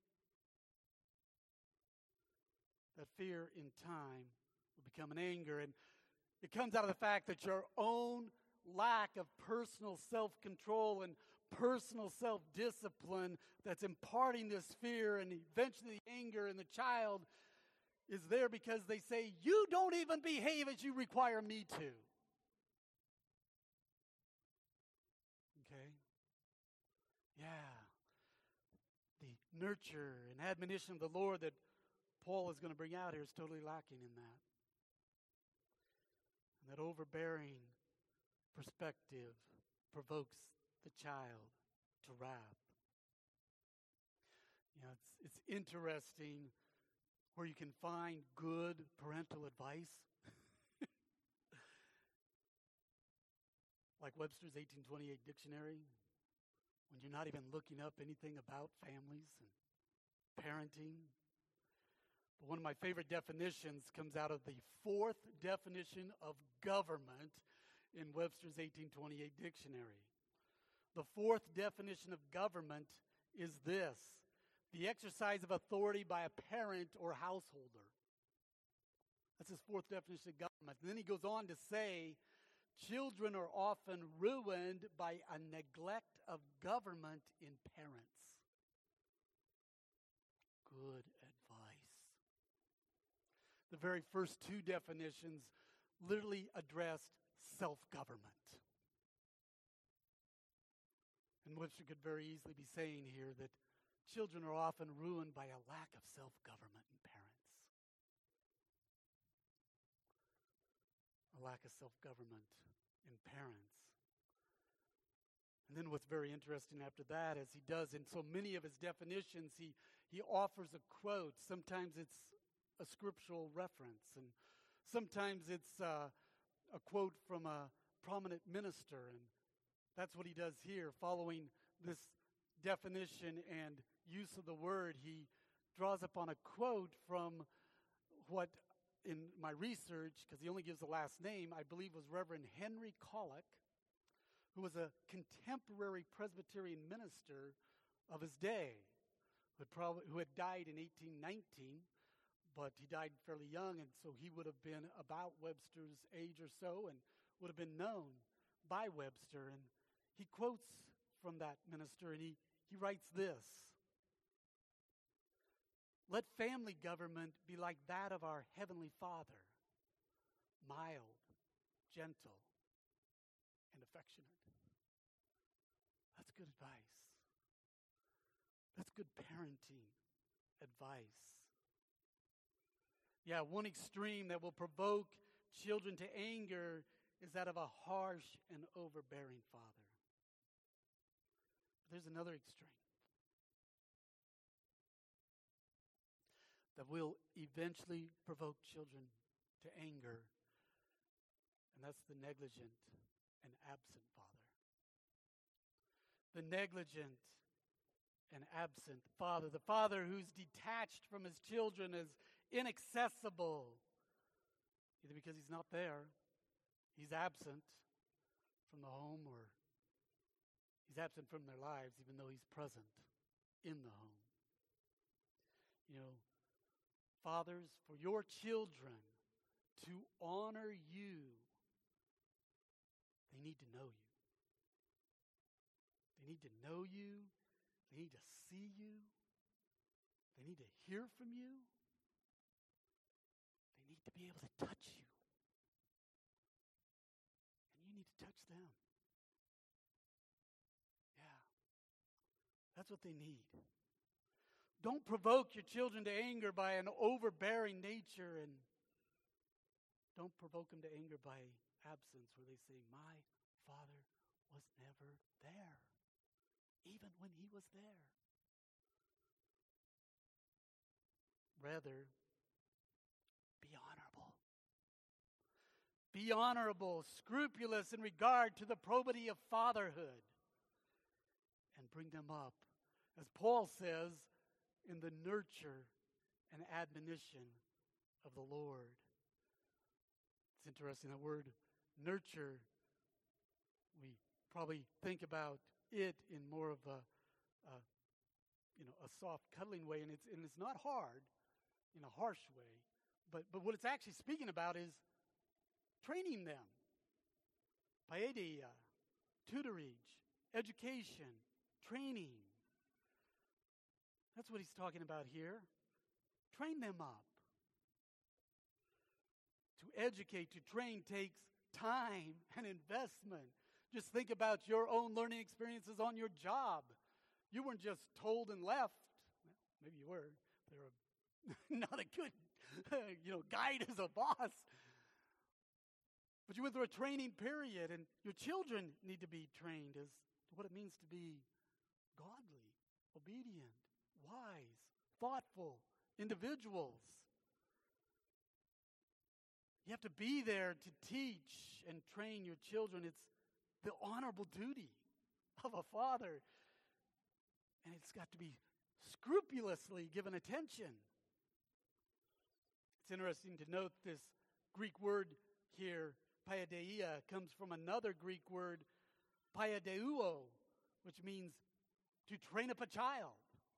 That fear in time will become an anger. And it comes out of the fact that your own lack of personal self-control and personal self-discipline that's imparting this fear and eventually the anger in the child is there because they say, you don't even behave as you require me to. Okay? Yeah. The nurture and admonition of the Lord that Paul is going to bring out here is totally lacking in that. And that overbearing perspective provokes the child to wrath. You know, it's, it's interesting where you can find good parental advice. Like Webster's eighteen twenty-eight dictionary, when you're not even looking up anything about families and parenting. But one of my favorite definitions comes out of the fourth definition of government in Webster's eighteen twenty-eight dictionary. The fourth definition of government is this: the exercise of authority by a parent or householder. That's his fourth definition of government. And then he goes on to say, children are often ruined by a neglect of government in parents. Good advice. The very first two definitions literally addressed self-government. And Webster could very easily be saying here that children are often ruined by a lack of self-government in parents. A lack of self-government in parents. And then what's very interesting after that is he does in so many of his definitions, he, he offers a quote. Sometimes it's a scriptural reference, and sometimes it's uh, a quote from a prominent minister. And that's what he does here. Following this definition and use of the word, he draws upon a quote from what, in my research, because he only gives the last name, I believe was Reverend Henry Colick, who was a contemporary Presbyterian minister of his day, who had, probably, who had died in eighteen nineteen, but he died fairly young, and so he would have been about Webster's age or so and would have been known by Webster. And he quotes from that minister, and he, he writes this: let family government be like that of our Heavenly Father, mild, gentle, and affectionate. That's good advice. That's good parenting advice. Yeah, one extreme that will provoke children to anger is that of a harsh and overbearing father. there's another extreme that will eventually provoke children to anger, and that's the negligent and absent father. The negligent and absent father. The father who's detached from his children, is inaccessible, either because he's not there, he's absent from the home, or he's absent from their lives, even though he's present in the home. You know, fathers, for your children to honor you, they need to know you. They need to know you. They need to see you. They need to hear from you. They need to be able to touch you. And you need to touch them. Yeah. That's what they need. Don't provoke your children to anger by an overbearing nature, and don't provoke them to anger by absence where they say, my father was never there, even when he was there. Rather, be honorable. Be honorable, scrupulous in regard to the probity of fatherhood, and bring them up, as Paul says, in the nurture and admonition of the Lord. It's interesting, that word nurture, we probably think about it in more of a, a you know, a soft cuddling way, and it's and it's not hard in a harsh way, but but what it's actually speaking about is training them. Paideia, tutorage, education, training. That's what he's talking about here. Train them up. To educate, to train takes time and investment. Just think about your own learning experiences on your job. You weren't just told and left. Well, maybe you were. They were not a good you know, guide as a boss. But you went through a training period, and your children need to be trained as to what it means to be godly, obedient, wise, thoughtful individuals. You have to be there to teach and train your children. It's the honorable duty of a father. And it's got to be scrupulously given attention. It's interesting to note this Greek word here, paideia, comes from another Greek word, paiadeuo, which means to train up a child.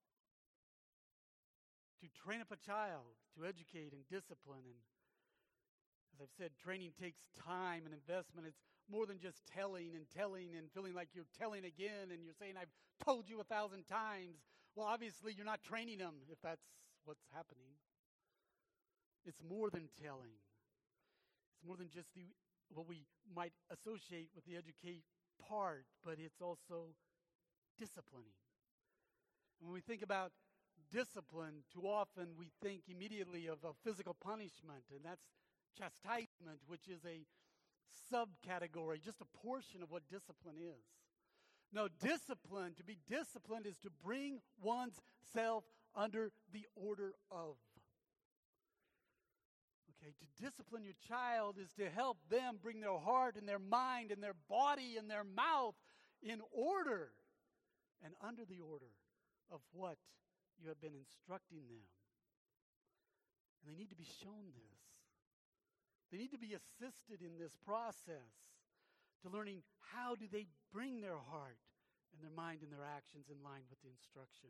To train up a child, to educate and discipline. And as I've said, training takes time and investment. It's more than just telling and telling and feeling like you're telling again and you're saying, I've told you a thousand times. Well, obviously, you're not training them if that's what's happening. It's more than telling. It's more than just the what we might associate with the educate part, but it's also disciplining. And when we think about discipline, too often we think immediately of a physical punishment, and that's chastisement, which is a subcategory, just a portion of what discipline is. No, discipline, to be disciplined is to bring one's self under the order of. Okay, to discipline your child is to help them bring their heart and their mind and their body and their mouth in order and under the order of what you have been instructing them. And they need to be shown this. They need to be assisted in this process to learning how do they bring their heart and their mind and their actions in line with the instruction.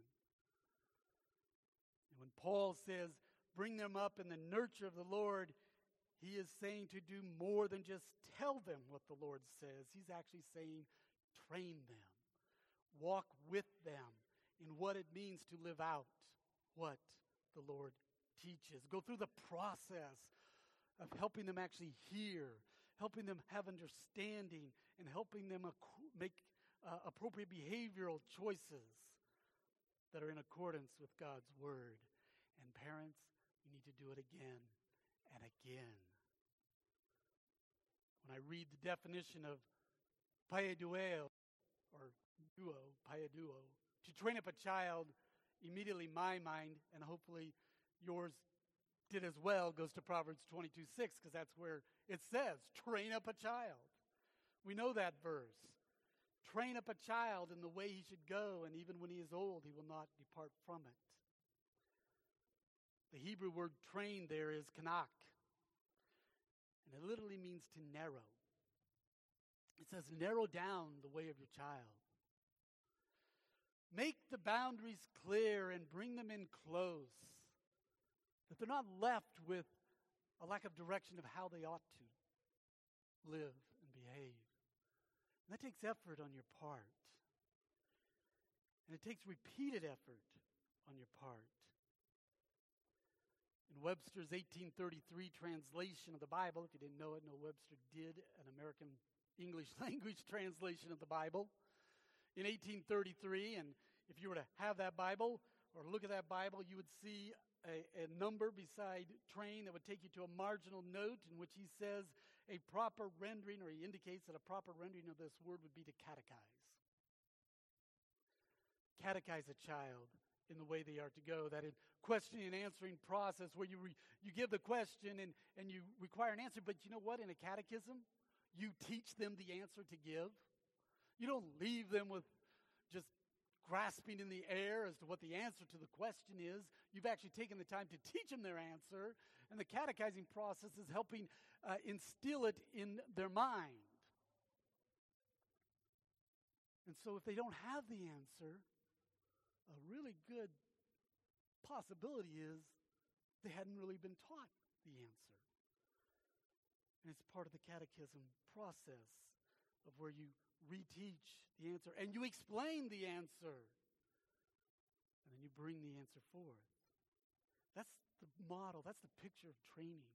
And when Paul says, bring them up in the nurture of the Lord, he is saying to do more than just tell them what the Lord says. He's actually saying, train them. Walk with them in what it means to live out what the Lord teaches. Go through the process of helping them actually hear, helping them have understanding, and helping them ac- make uh, appropriate behavioral choices that are in accordance with God's word. And parents, you need to do it again and again. When I read the definition of paidueo, or duo, paiaduo. To train up a child, immediately my mind, and hopefully yours did as well, goes to Proverbs twenty-two six, because that's where it says, train up a child. We know that verse. Train up a child in the way he should go, and even when he is old, he will not depart from it. The Hebrew word train there is kanak, and it literally means to narrow. It says, narrow down the way of your child. Make the boundaries clear and bring them in close, that they're not left with a lack of direction of how they ought to live and behave. And that takes effort on your part. And it takes repeated effort on your part. In Webster's eighteen thirty-three translation of the Bible, if you didn't know it, no, Webster did an American English language translation of the Bible. In eighteen thirty-three, and if you were to have that Bible or look at that Bible, you would see a, a number beside train that would take you to a marginal note in which he says a proper rendering, or he indicates that a proper rendering of this word would be to catechize. Catechize a child in the way they are to go, that in questioning and answering process where you re, you give the question and, and you require an answer, but you know what? In a catechism, you teach them the answer to give. You don't leave them with just grasping in the air as to what the answer to the question is. You've actually taken the time to teach them their answer, and the catechizing process is helping uh, instill it in their mind. And so if they don't have the answer, a really good possibility is they hadn't really been taught the answer. And it's part of the catechism process of where you reteach the answer and you explain the answer. And then you bring the answer forth. That's the model. That's the picture of training.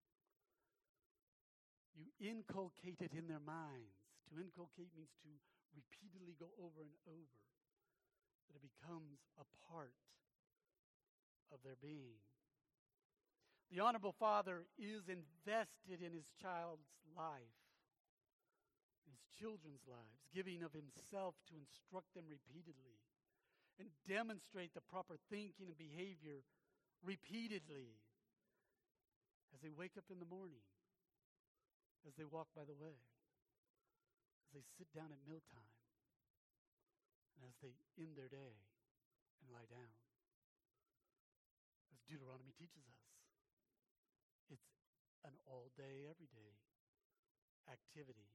You inculcate it in their minds. To inculcate means to repeatedly go over and over. That it becomes a part of their being. The honorable father is invested in his child's life, in his children's lives, giving of himself to instruct them repeatedly and demonstrate the proper thinking and behavior repeatedly as they wake up in the morning, as they walk by the way, as they sit down at mealtime, and as they end their day and lie down. As Deuteronomy teaches us, it's an all-day, everyday activity.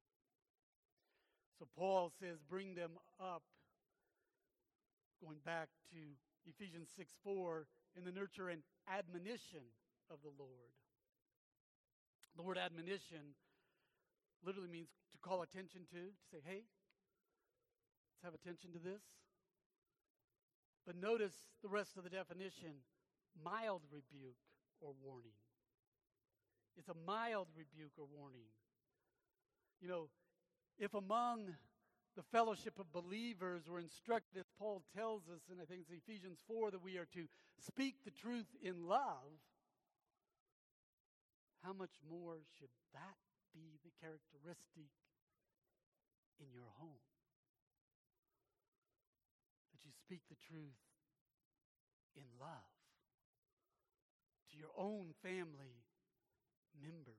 So Paul says, bring them up, going back to Ephesians six four, in the nurture and admonition of the Lord. The word admonition literally means to call attention to, to say, hey, let's have attention to this. But notice the rest of the definition, mild rebuke or warning. It's a mild rebuke or warning. You know, if among the fellowship of believers were instructed, as Paul tells us, and I think it's Ephesians four, that we are to speak the truth in love, how much more should that be the characteristic in your home? That you speak the truth in love to your own family members.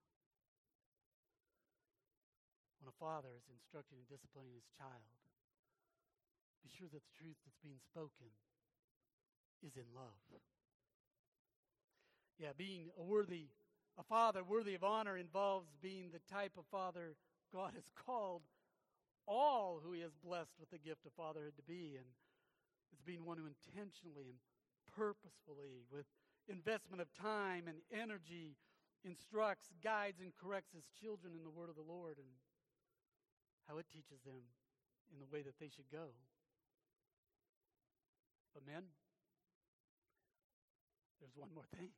When a father is instructing and disciplining his child, be sure that the truth that's being spoken is in love. Yeah, being a worthy, a father worthy of honor involves being the type of father God has called all who he has blessed with the gift of fatherhood to be. And it's being one who intentionally and purposefully, with investment of time and energy, instructs, guides, and corrects his children in the word of the Lord and how it teaches them in the way that they should go. But men, there's one more thing.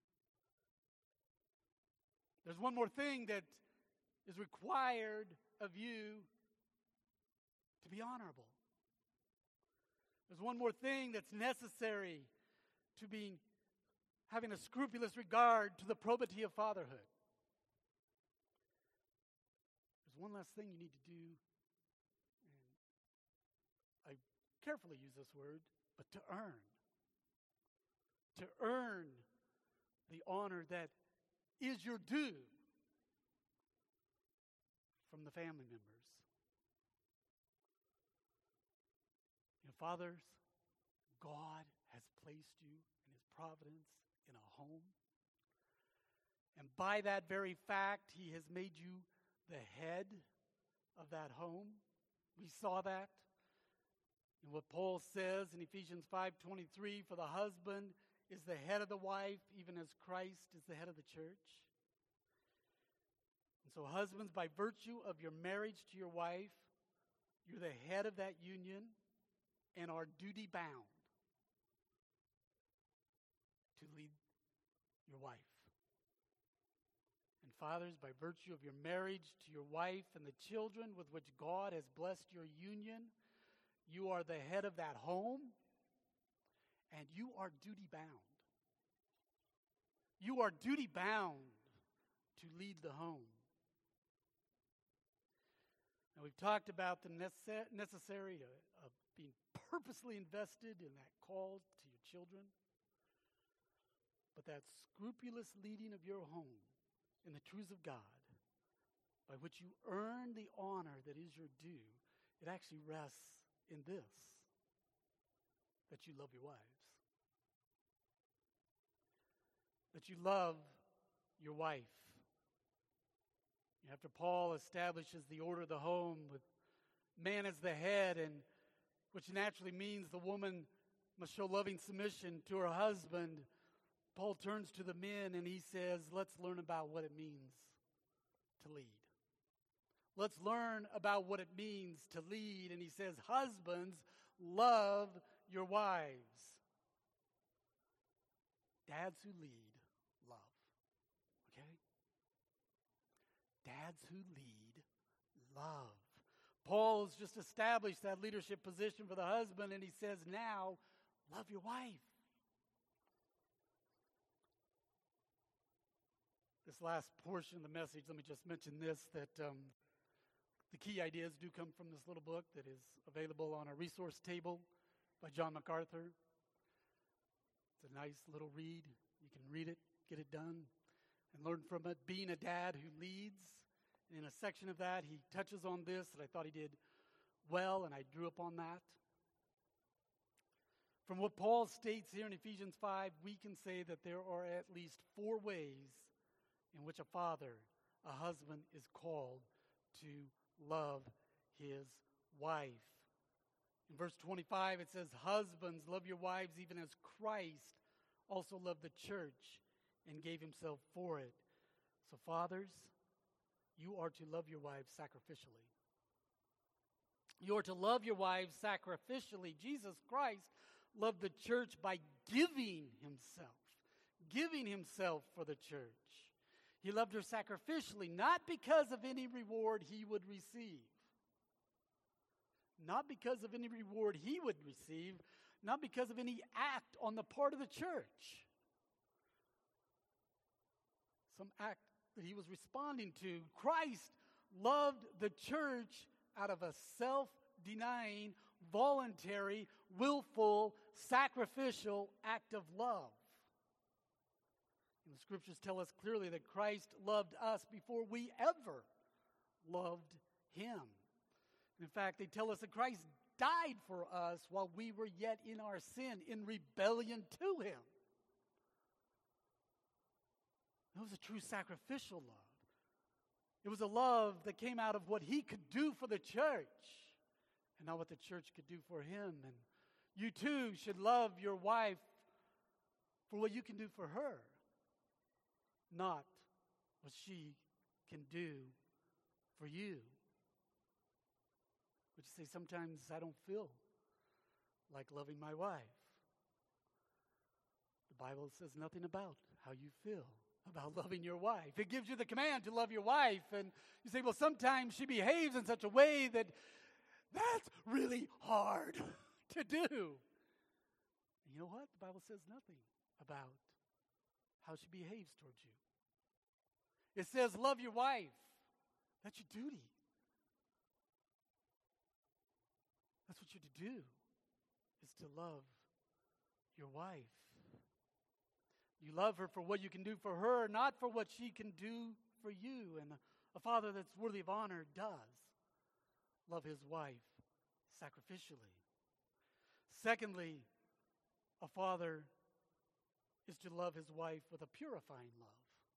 There's one more thing that is required of you to be honorable. There's one more thing that's necessary to be having a scrupulous regard to the probity of fatherhood. There's one last thing you need to do, and carefully use this word, but to earn. To earn the honor that is your due from the family members. You know, fathers, God has placed you in his providence in a home. And by that very fact, he has made you the head of that home. We saw that in what Paul says in Ephesians five twenty-three, for the husband is the head of the wife, even as Christ is the head of the church. And so husbands, by virtue of your marriage to your wife, you're the head of that union and are duty bound to lead your wife. And fathers, by virtue of your marriage to your wife and the children with which God has blessed your union, you are the head of that home, and you are duty bound. You are duty bound to lead the home. Now, we've talked about the necess- necessary uh, of being purposely invested in that call to your children. But that scrupulous leading of your home in the truths of God, by which you earn the honor that is your due, it actually rests in this, that you love your wives. That you love your wife. After Paul establishes the order of the home with man as the head, and which naturally means the woman must show loving submission to her husband, Paul turns to the men and he says, let's learn about what it means to lead. Let's learn about what it means to lead. And he says, husbands, love your wives. Dads who lead, love. Okay? Dads who lead, love. Paul has just established that leadership position for the husband, and he says, now, love your wife. This last portion of the message, let me just mention this, that um, the key ideas do come from this little book that is available on our resource table by John MacArthur. It's a nice little read. You can read it, get it done, and learn from it. Being a dad who leads. In a section of that, he touches on this that I thought he did well, and I drew up on that. From what Paul states here in Ephesians five, we can say that there are at least four ways in which a father, a husband, is called to love his wife. In verse twenty-five, it says, husbands, love your wives even as Christ also loved the church and gave himself for it. So fathers, you are to love your wives sacrificially. You are to love your wives sacrificially. Jesus Christ loved the church by giving himself, giving himself for the church. He loved her sacrificially, not because of any reward he would receive. Not because of any reward he would receive, not because of any act on the part of the church. Some act that he was responding to. Christ loved the church out of a self-denying, voluntary, willful, sacrificial act of love. And the scriptures tell us clearly that Christ loved us before we ever loved him. In fact, they tell us that Christ died for us while we were yet in our sin, in rebellion to him. It was a true sacrificial love. It was a love that came out of what he could do for the church and not what the church could do for him. And you too should love your wife for what you can do for her, not what she can do for you. But you say, sometimes I don't feel like loving my wife. The Bible says nothing about how you feel about loving your wife. It gives you the command to love your wife. And you say, well, sometimes she behaves in such a way that that's really hard to do. And you know what? The Bible says nothing about how she behaves towards you. It says, love your wife. That's your duty. That's what you're to do. is to love your wife. You love her for what you can do for her, not for what she can do for you. And a father that's worthy of honor does love his wife sacrificially. Secondly, a father is to love his wife with a purifying love.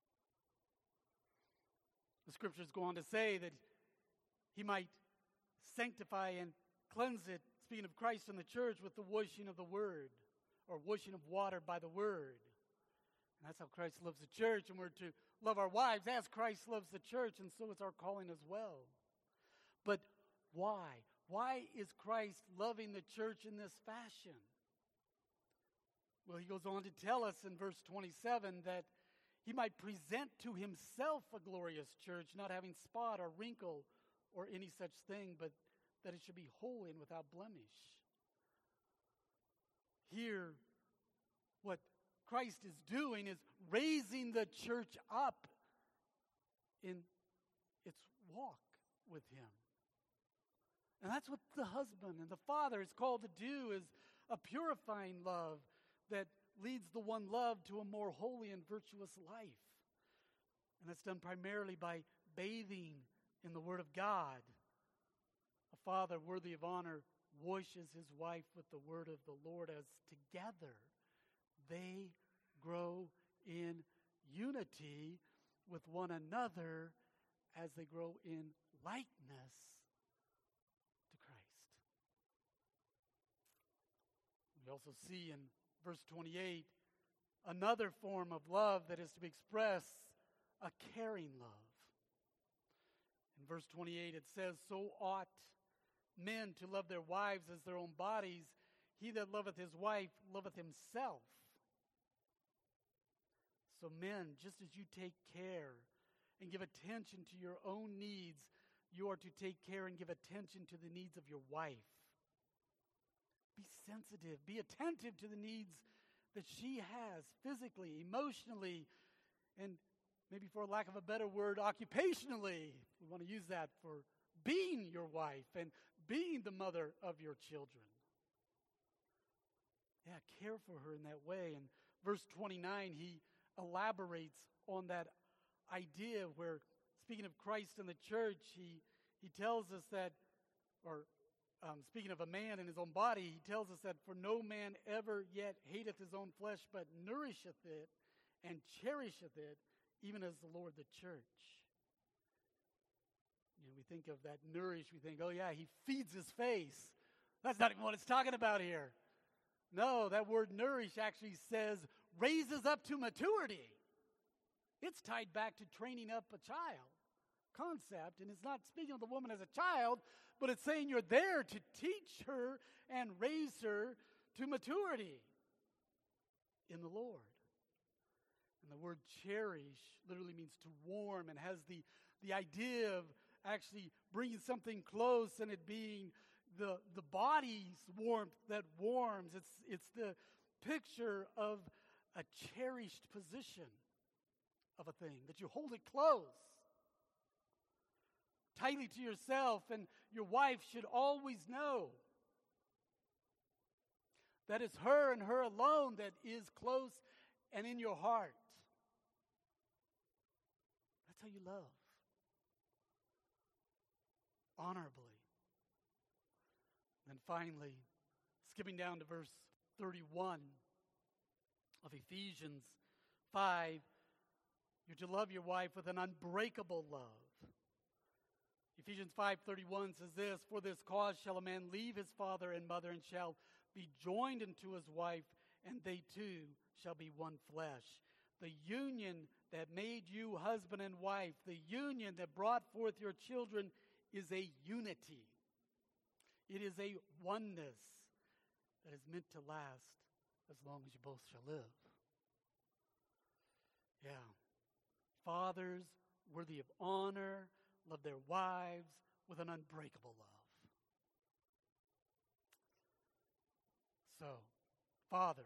The scriptures go on to say that he might sanctify and cleanse it, speaking of Christ and the church, with the washing of the word, or washing of water by the word. And that's how Christ loves the church, and we're to love our wives as Christ loves the church, and so it's our calling as well. But why? Why is Christ loving the church in this fashion? Well, he goes on to tell us in verse twenty-seven that he might present to himself a glorious church, not having spot or wrinkle or any such thing, but that it should be holy and without blemish. Here, what Christ is doing is raising the church up in its walk with him. And that's what the husband and the father is called to do, is a purifying love that leads the one loved to a more holy and virtuous life. And that's done primarily by bathing in the Word of God. A father worthy of honor washes his wife with the word of the Lord, as together they grow in unity with one another as they grow in likeness to Christ. We also see in verse twenty-eight another form of love that is to be expressed, a caring love. In verse twenty-eight it says, "So ought men to love their wives as their own bodies. He that loveth his wife loveth himself." So men, just as you take care and give attention to your own needs, you are to take care and give attention to the needs of your wife. Be sensitive, be attentive to the needs that she has physically, emotionally, and maybe, for lack of a better word, occupationally. We want to use that for being your wife and being the mother of your children. Yeah, care for her in that way. In verse twenty-nine, he elaborates on that idea where, speaking of Christ and the church, he, he tells us that, or um, speaking of a man in his own body, he tells us that, "For no man ever yet hateth his own flesh, but nourisheth it and cherisheth it, even as the Lord the church." You know, we think of that nourish, we think, oh yeah, he feeds his face. That's not even what it's talking about here. No, that word nourish actually says raises up to maturity. It's tied back to training up a child concept, and it's not speaking of the woman as a child, but it's saying you're there to teach her and raise her to maturity in the Lord. And the word cherish literally means to warm, and has the, the idea of actually bringing something close and it being the, the body's warmth that warms. It's, it's the picture of a cherished position of a thing, that you hold it close, tightly to yourself, and your wife should always know that it's her and her alone that is close and in your heart. That's how you love. Honorably. And finally, skipping down to verse thirty-one of Ephesians five, you're to love your wife with an unbreakable love. Ephesians five thirty-one says this, "For this cause shall a man leave his father and mother, and shall be joined unto his wife, and they two shall be one flesh." The union that made you husband and wife, the union that brought forth your children, is a unity. It is a oneness that is meant to last as long as you both shall live. Yeah. Fathers worthy of honor love their wives with an unbreakable love. So, fathers.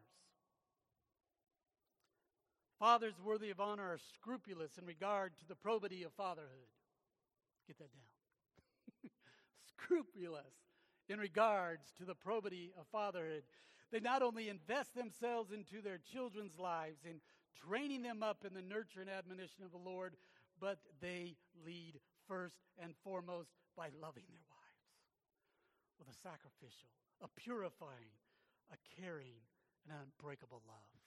Fathers worthy of honor are scrupulous in regard to the probity of fatherhood. Get that down. Scrupulous in regards to the probity of fatherhood. They not only invest themselves into their children's lives in training them up in the nurture and admonition of the Lord, but they lead first and foremost by loving their wives with a sacrificial, a purifying, a caring, and an unbreakable love.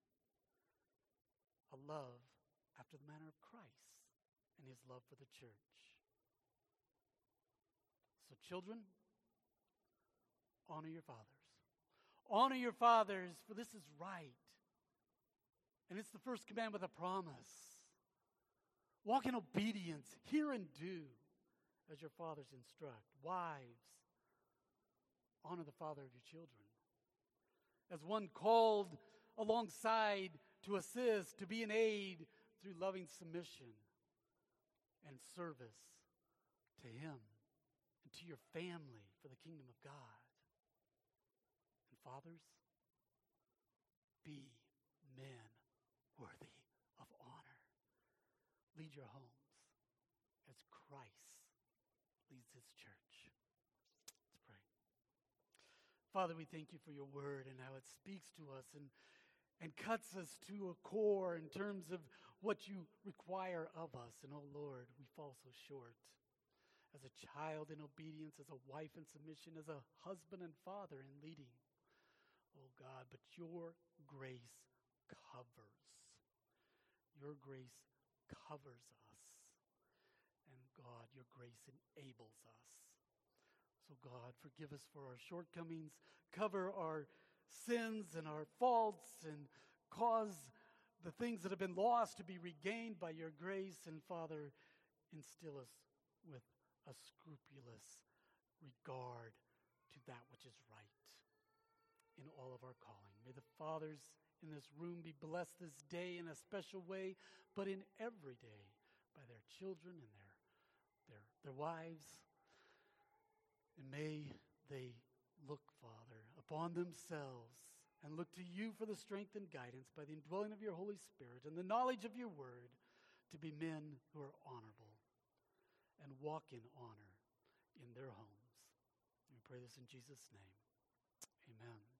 A love after the manner of Christ and his love for the church. So children, honor your fathers. Honor your fathers, for this is right. And it's the first command with a promise. Walk in obedience, hear and do as your fathers instruct. Wives, honor the father of your children. As one called alongside to assist, to be an aid through loving submission and service to him and to your family for the kingdom of God. And fathers, be men worthy of honor. Lead your homes as Christ leads his church. Let's pray. Father, we thank you for your word and how it speaks to us and, and cuts us to a core in terms of what you require of us. And oh Lord, we fall so short. As a child in obedience, as a wife in submission, as a husband and father in leading. Oh God, but your grace covers. Your grace covers us. And God, your grace enables us. So God, forgive us for our shortcomings. Cover our sins and our faults and cause the things that have been lost to be regained by your grace. And Father, instill us with a scrupulous regard to that which is right in all of our calling. May the fathers in this room be blessed this day in a special way, but in every day by their children and their their their wives. And may they look, Father, upon themselves and look to you for the strength and guidance by the indwelling of your Holy Spirit and the knowledge of your word to be men who are honorable and walk in honor in their homes. We pray this in Jesus' name. Amen.